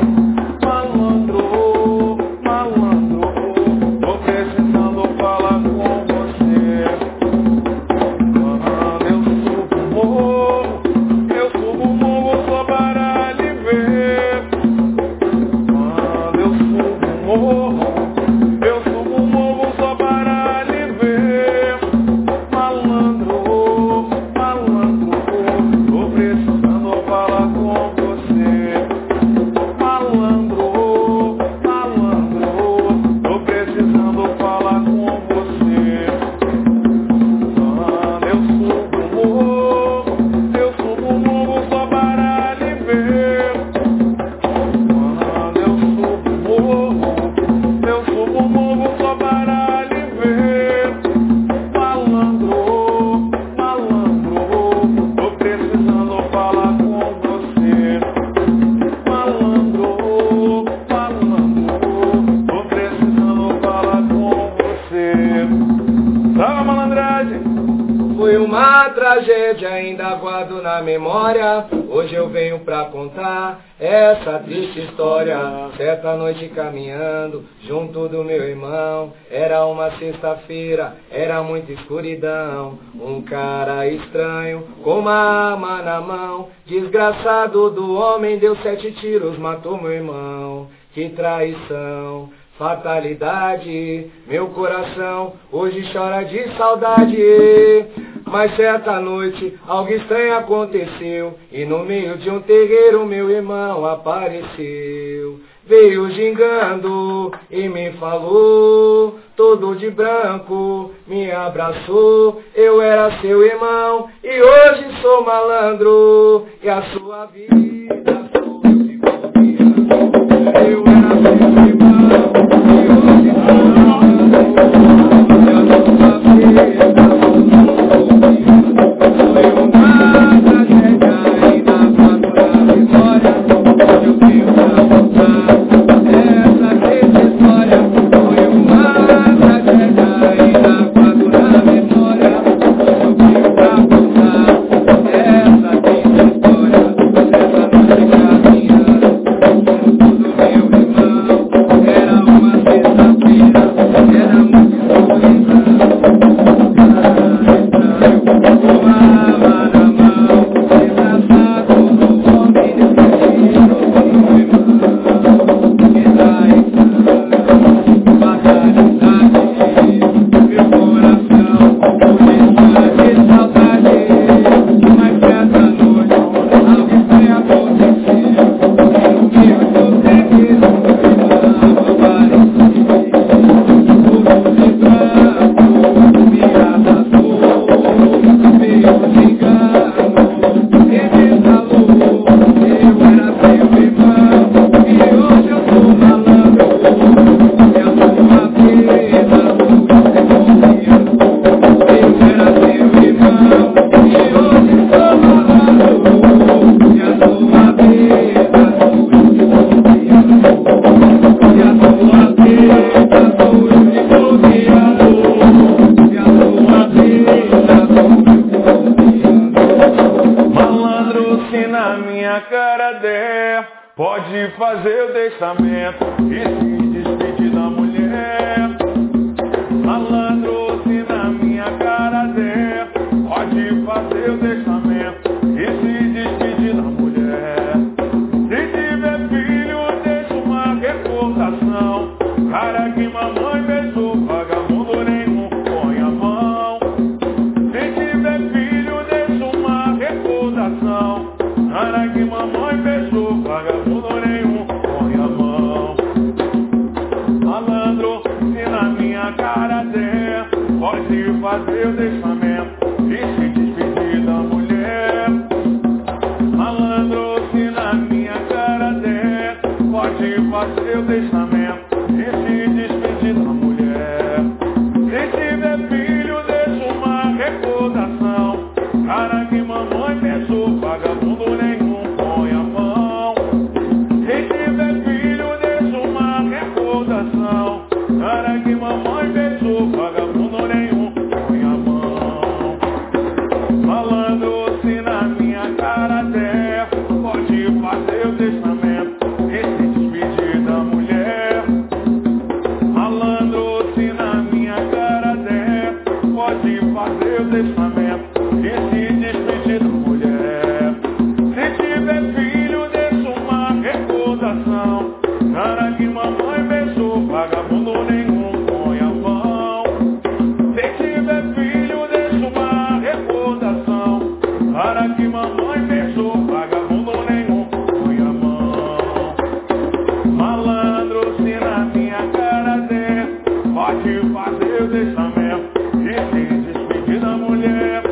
Malandro, malandro, tô precisando falar com você. Quando eu subo o morro, eu subo o morro só para lhe ver. Quando eu subo o morro, eu subo o morro só para lhe ver. Malandro, malandro, tô precisando falar com você. Malandro, malandro, tô precisando falar com você. Quando eu subo o morro, eu subo o morro só para lhe ver. Quando eu subo o morro, eu subo o morro só para lhe ver. Malandro, malandro, tô precisando falar com você. Malandro, malandro, tô precisando falar com você. Salve, malandragem! Foi uma tragédia, ainda guardo na memória. Hoje eu venho pra contar essa triste história. Certa noite caminhando junto do meu irmão, era uma sexta-feira, era muita escuridão. Um cara estranho com uma arma na mão, desgraçado do homem, deu sete tiros, matou meu irmão. Que traição, fatalidade, meu coração hoje chora de saudade. Mas certa noite algo estranho aconteceu, e no meio de um terreiro meu irmão apareceu. Veio gingando e me falou, todo de branco, me abraçou. Eu era seu irmão e hoje sou malandro, e a sua vida sou eu que vou guiando. Eu era seu irmão e hoje sou malandro, e a sua vida sou eu. Foi uma tragédia ainda guardo na memória. Hoje eu venho pra contar essa triste história. Foi uma tragédia ainda guardo na memória. Hoje eu venho pra contar essa triste história. Essa noite caminhando junto do meu Pode fazer o testamento e se despedir da mulher. Malandro, se na minha cara der, pode fazer o testamento e se despedir da mulher. Se tiver filho, deixa uma recordação. Cara que mamãe beijou, vagabundo nenhum põe a mão. Se tiver filho, deixa uma recordação. Cara que mamãe beijou, vagabundo nenhum põe a mão. Malandro, se na minha cara der, pode fazer o testamento e se despedir da mulher. Malandro, se na minha cara der, pode fazer o testamento e se despedir da mulher. Se tiver filho, deixa uma recordação. Cara que mamãe beijou, vagabundo nenhum põe a mão. Se tiver filho, deixa uma recordação. Cara que mamãe beijou, vagabundo nenhum põe a mão. Malandro, se na minha cara der, pode fazer o testamento e se despedir da mulher. Malandro, se na minha cara der, pode fazer o testamento e se despedir da mulher. Se tiver filho, deixa uma recordação. Cara que mamãe beijou, vagabundo nenhum põe a mão. Se tiver filho, deixa uma recordação. Cara que mamãe beijou, vagabundo nenhum põe a mão. Malandro, se na minha cara der, pode fazer o testamento e se despedir da mulher.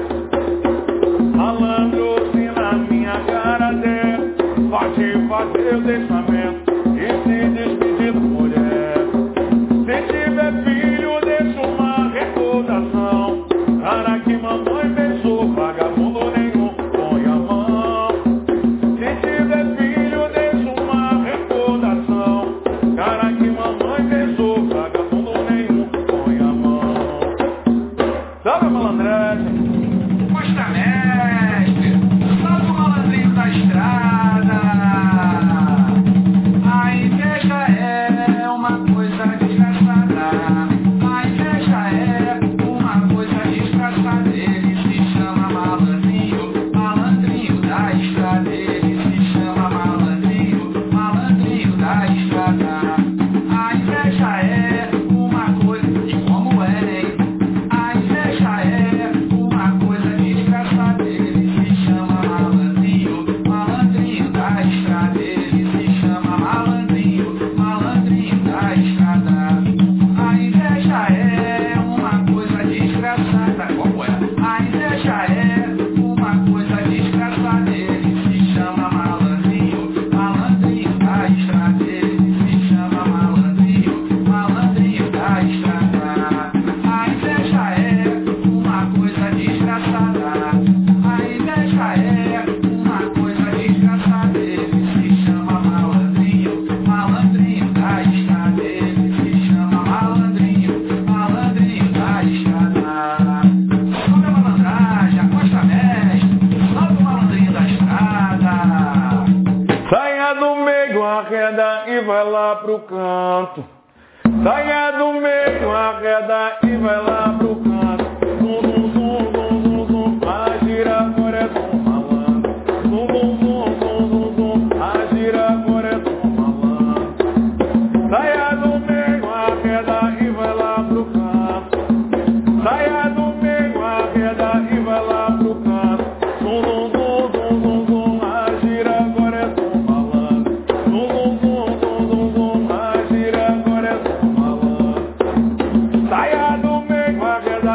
Malandro, se na minha cara der, pode fazer o testamento e se despedir da mulher. Se tiver filho, deixa uma recordação. Cara que mamãe beijou, vagabundo nenhum põe a mão. Se tiver filho, deixa uma recordação. Cara que mamãe beijou, vagabundo nenhum põe a mão. Sabe a malandragem? Costa Mestre, salve o malandrinho da estrada. A inveja é uma coisa desgraçada. A inveja é uma coisa desgraçada. Ele se chama malandrinho, malandrinho da estrada. Ele se chama malandrinho, malandrinho da estrada. A inveja é uma coisa, e como é, hein? A inveja é uma coisa desgraçada. Ele se chama malandrinho, malandrinho da estrada. Ele se chama malandrinho, malandrinho da estrada. A inveja é uma coisa desgraçada. Como é? A inveja é uma coisa desgraçada. Ele se chama malandrinho, malandrinho da estrada. Ele se chama malandrinho, malandrinho da estrada. A inveja é uma coisa desgraçada. A inveja é uma coisa desgraçada. Ele se chama malandrinho, malandrinho da estrada. Ele se chama malandrinho, malandrinho da estrada. Sobre a malandragem, a Costa Mestre, salve o malandrinho da estrada. Saia do meio, arreda e vai lá pro canto. Saia do meio, arreda e vai lá pro canto. Zum, zum, zum, zum, zum, zum, a gira agora é do malandro. Zum, zum, zum, zum, zum, zum, a gira agora é do malandro. Saia do meio, arreda e vai lá pro canto. Saia do meio, arreda e vai lá pro canto. Zum, zum, zum, zum, zum, zum, a gira agora é do malandro. Zum, zum, zum, zum, zum, zum, a gira agora é do malandro. Saia do meio, arreda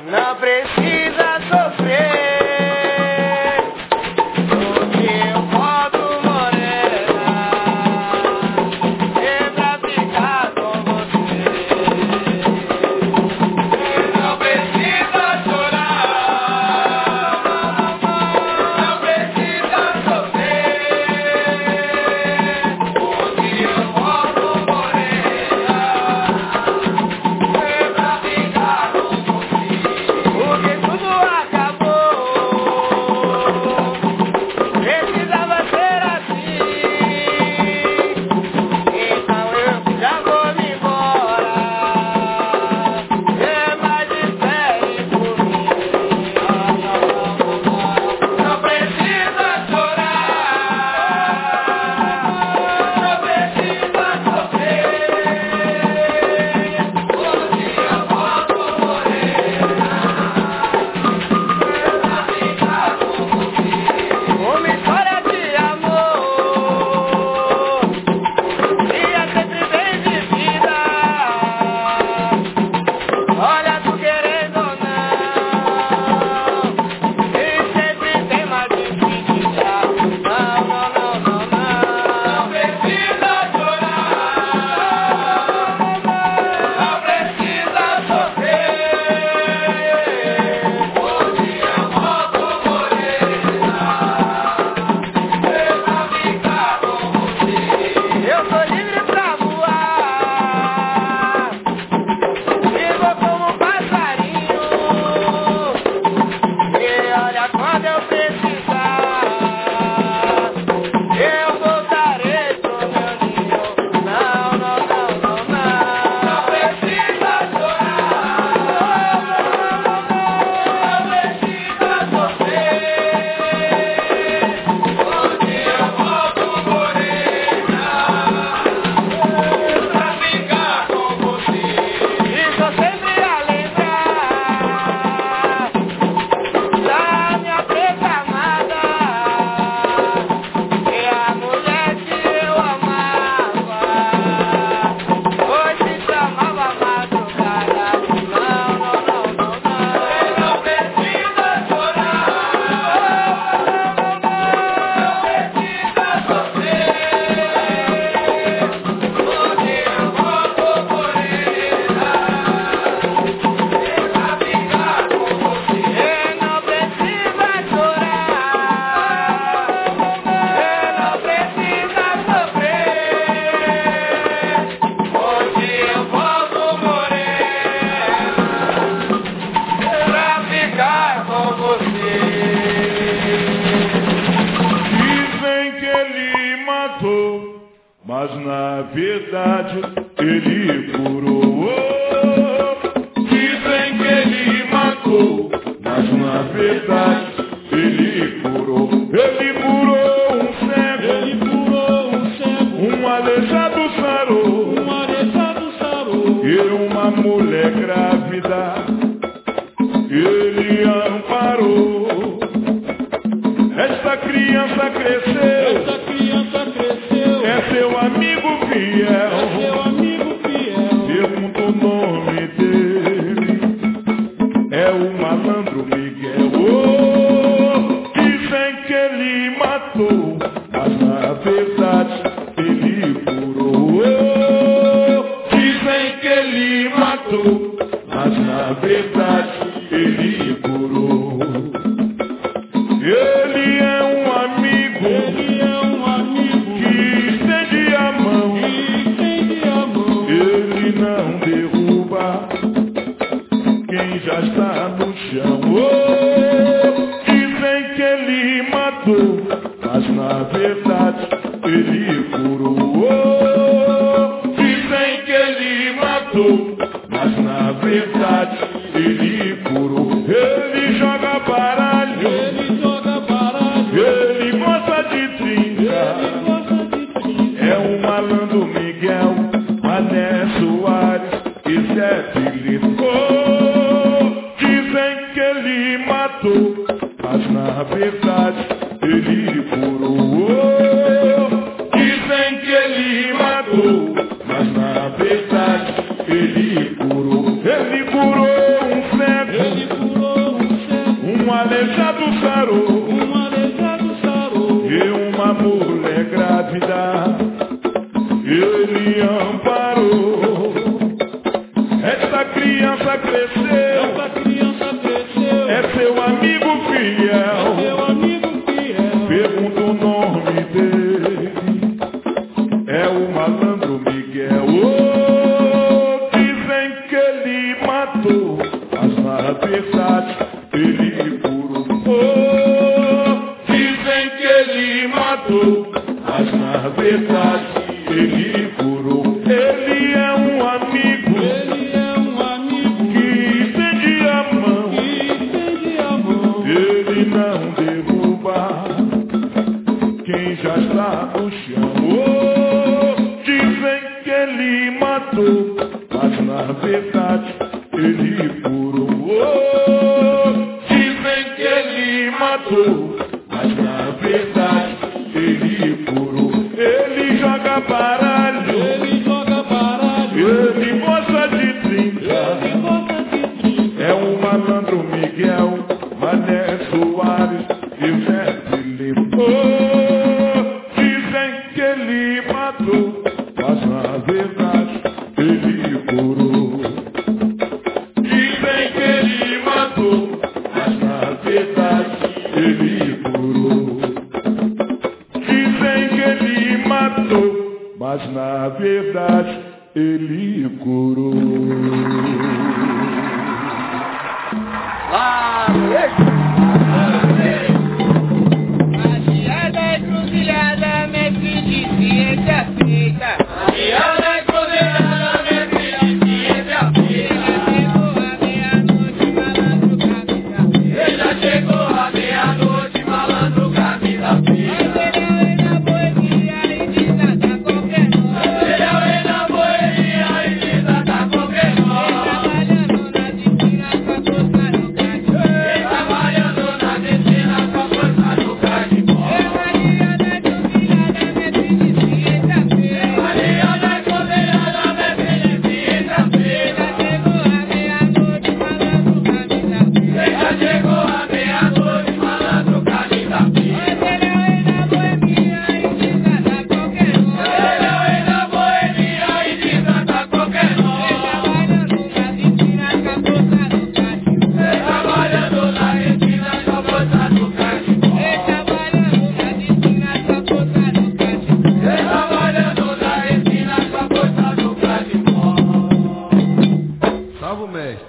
Não precisa sofrer, porque eu posso morena, é pra ficar com você. Não precisa chorar, não precisa sofrer, porque eu posso morena, é pra ficar com você. Porque tudo acabou, precisava ser assim, então eu já vou me embora, é mais espere por mim. Não precisa chorar, não precisa sofrer, hoje eu posso morena, uma história de amor, dia sempre bem vivida. Olha, tu querendo ou não, e sempre tem mais despedida. Não, não, não, não, não. Não precisa chorar, não precisa sofrer, hoje eu posso morena, é pra ficar com você. Eu sou livre pra voar, vivo como um passarinho, e olha, quando eu precisar, eu voltarei pro meu ninho. Não, não, não, não, não. Não precisa chorar, não precisa sofrer, hoje eu volto morena, pra ficar com você. E sou sempre a lembrar da minha preta amada, que a mulher que eu amava hoje chamava madrugada. Não, não, não, não, não. Não precisa chorar, não precisa sofrer, hoje eu volto morena, pra ficar com você. Não precisa chorar, não precisa sofrer, hoje eu volto morena, pra ficar com você. Dizem que ele matou, mas na verdade ele curou. Dizem que ele matou, mas na verdade ele curou. Ele curou um cego, ele curou um cego, um aleijado sarou, um aleijado sarou, e uma mulher grávida ele amparou. Esta criança cresceu, esta criança cresceu, é seu amigo fiel, é seu amigo fiel. Pergunta o nome dele, é o malandro Miguel. Oh, dizem que ele matou, mas na verdade ele curou. Oh, dizem que ele matou, mas na verdade ele curou. Ele é um amigo, ele é um amigo que estende a mão, que estende a mão. Ele não derruba quem já está no chão. Oh, dizem que ele matou, mas na verdade ele curou. Oh, dizem que ele matou, mas na verdade ele curou. Ele joga baralho, ele joga baralho, ele gosta de trinca, ele gosta de trinca. É um malandro Miguel, Mané Soares e Zé Felipe. Oh, dizem que ele matou, mas na verdade ele curou. Oh, dizem que ele matou, mas na verdade ele curou. Ele curou um cego, ele curou um aleijado sarou, um aleijado sarou, e uma mulher grávida ele amparou. Essa criança cresceu, essa criança cresceu, é seu amigo fiel, seu amigo fiel. Pergunta o nome dele, é o malandro Miguel. Oh, dizem que ele matou, mas na verdade ele curou. Oh, dizem que ele matou, mas na verdade ele curou. Ele é um amigo, Ele é um amigo que estende a mão, que estende a mão. ele não derruba quem já está no chão. Oh, dizem que ele matou, mas na verdade ele curou. Oh, dizem que ele matou, mas na verdade ele curou. Ele joga baralho, Ele joga baralho, ele gosta de trinca. ele gosta de trinca. É o malandro Miguel, Mané Soares e Zé Felipe. Oh, dizem que ele matou, mas na verdade ele curou. Dizem que ele matou, mas na verdade ele curou. Dizem que ele matou, mas na verdade ele curou. Baseada, encruzilhada, mestre de ciência feita. Baseada, encruzilhada, mestre de ciência feita. Já chegou a meia-noite, malandro, camisa feita. Já chegou a meia-noite, malandro, camisa feita. Material é na boemia e desata qualquer nó. Material é na boemia e desata qualquer nó. Trabalhando na disciplina com a força no cachorro. Trabalhando na disciplina com a força no cachorro. Mariana encruzilhada, mestre de ciência feita. Mariana encruzilhada, mestre de ciência feita. Já chegou a meia-noite, malandro, camisa feita. Já chegou a meia-noite, malandro, camisa feita. Material é na boemia e desata qualquer nó. Material é na boemia e desata qualquer nó. Trabalhando na disciplina com a força no cachorro. Trabalhando na disciplina com a força no cachorro. Trabalhando na disciplina com a força no cachorro. Trabalhando na disciplina com a força no cachorro. Salve o mestre.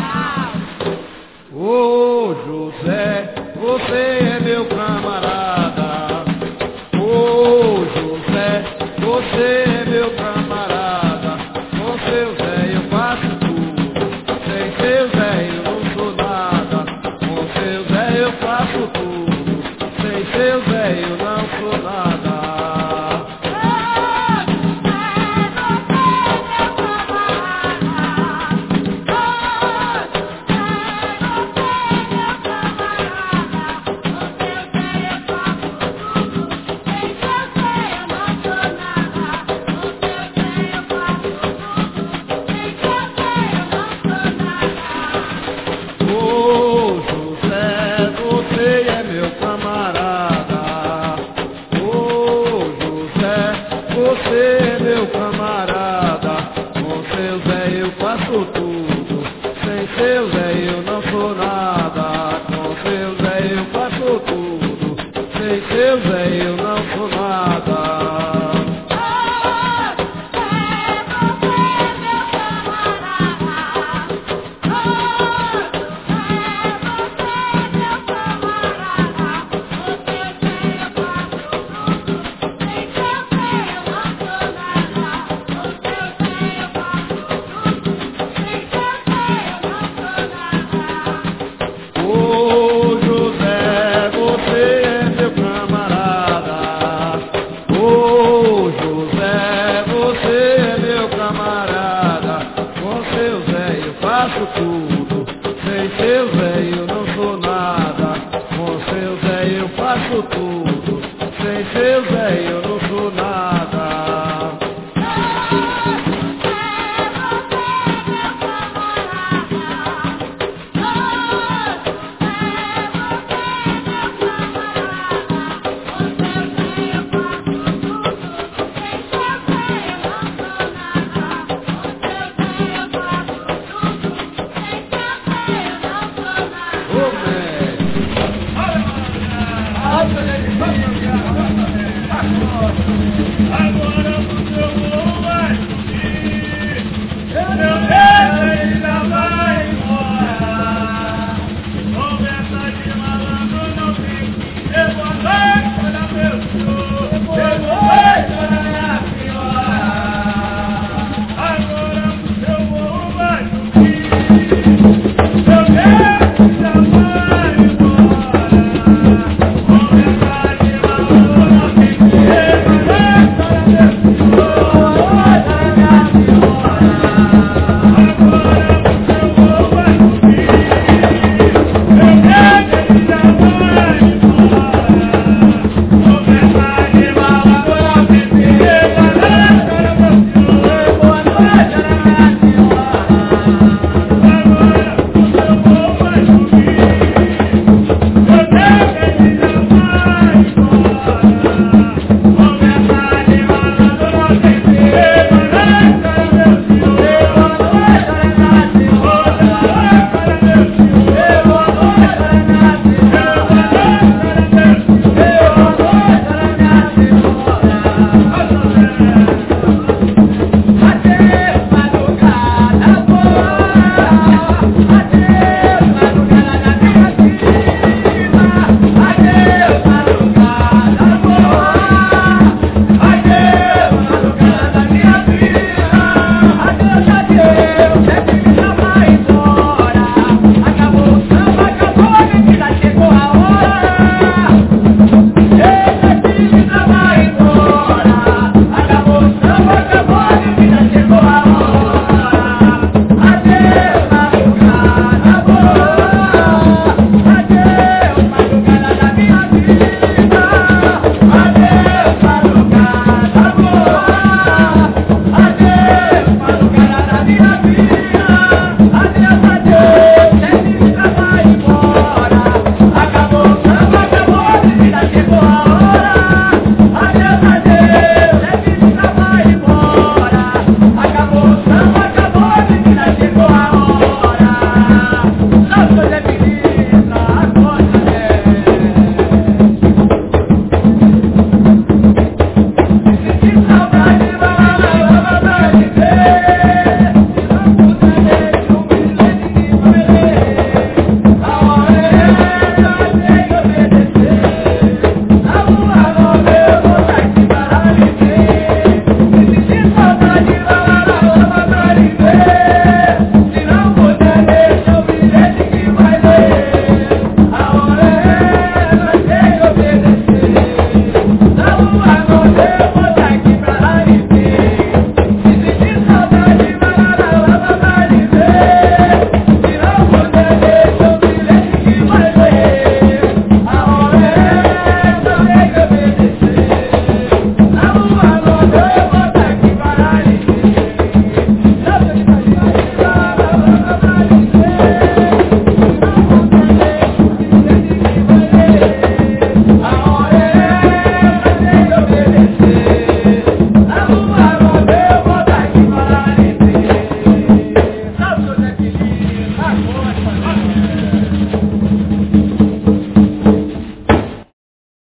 Ô José, você é meu camarada. Ô José, você é meu camarada. Com seu Zé eu faço tudo, sem seu Zé eu não sou nada. Com seu Zé eu faço tudo, sem seu Zé eu não sou nada. Ô José, você é meu camarada. Ô José, você é meu camarada. Com seu Zé eu faço tudo, sem seu Zé eu não sou nada. Com seu Zé eu faço tudo, sem seu Zé eu não sou nada. Ô José, você é meu camarada. Ô José, você é meu camarada. Com seu Zé eu faço tudo, sem seu Zé eu não sou nada. Com seu Zé eu faço tudo.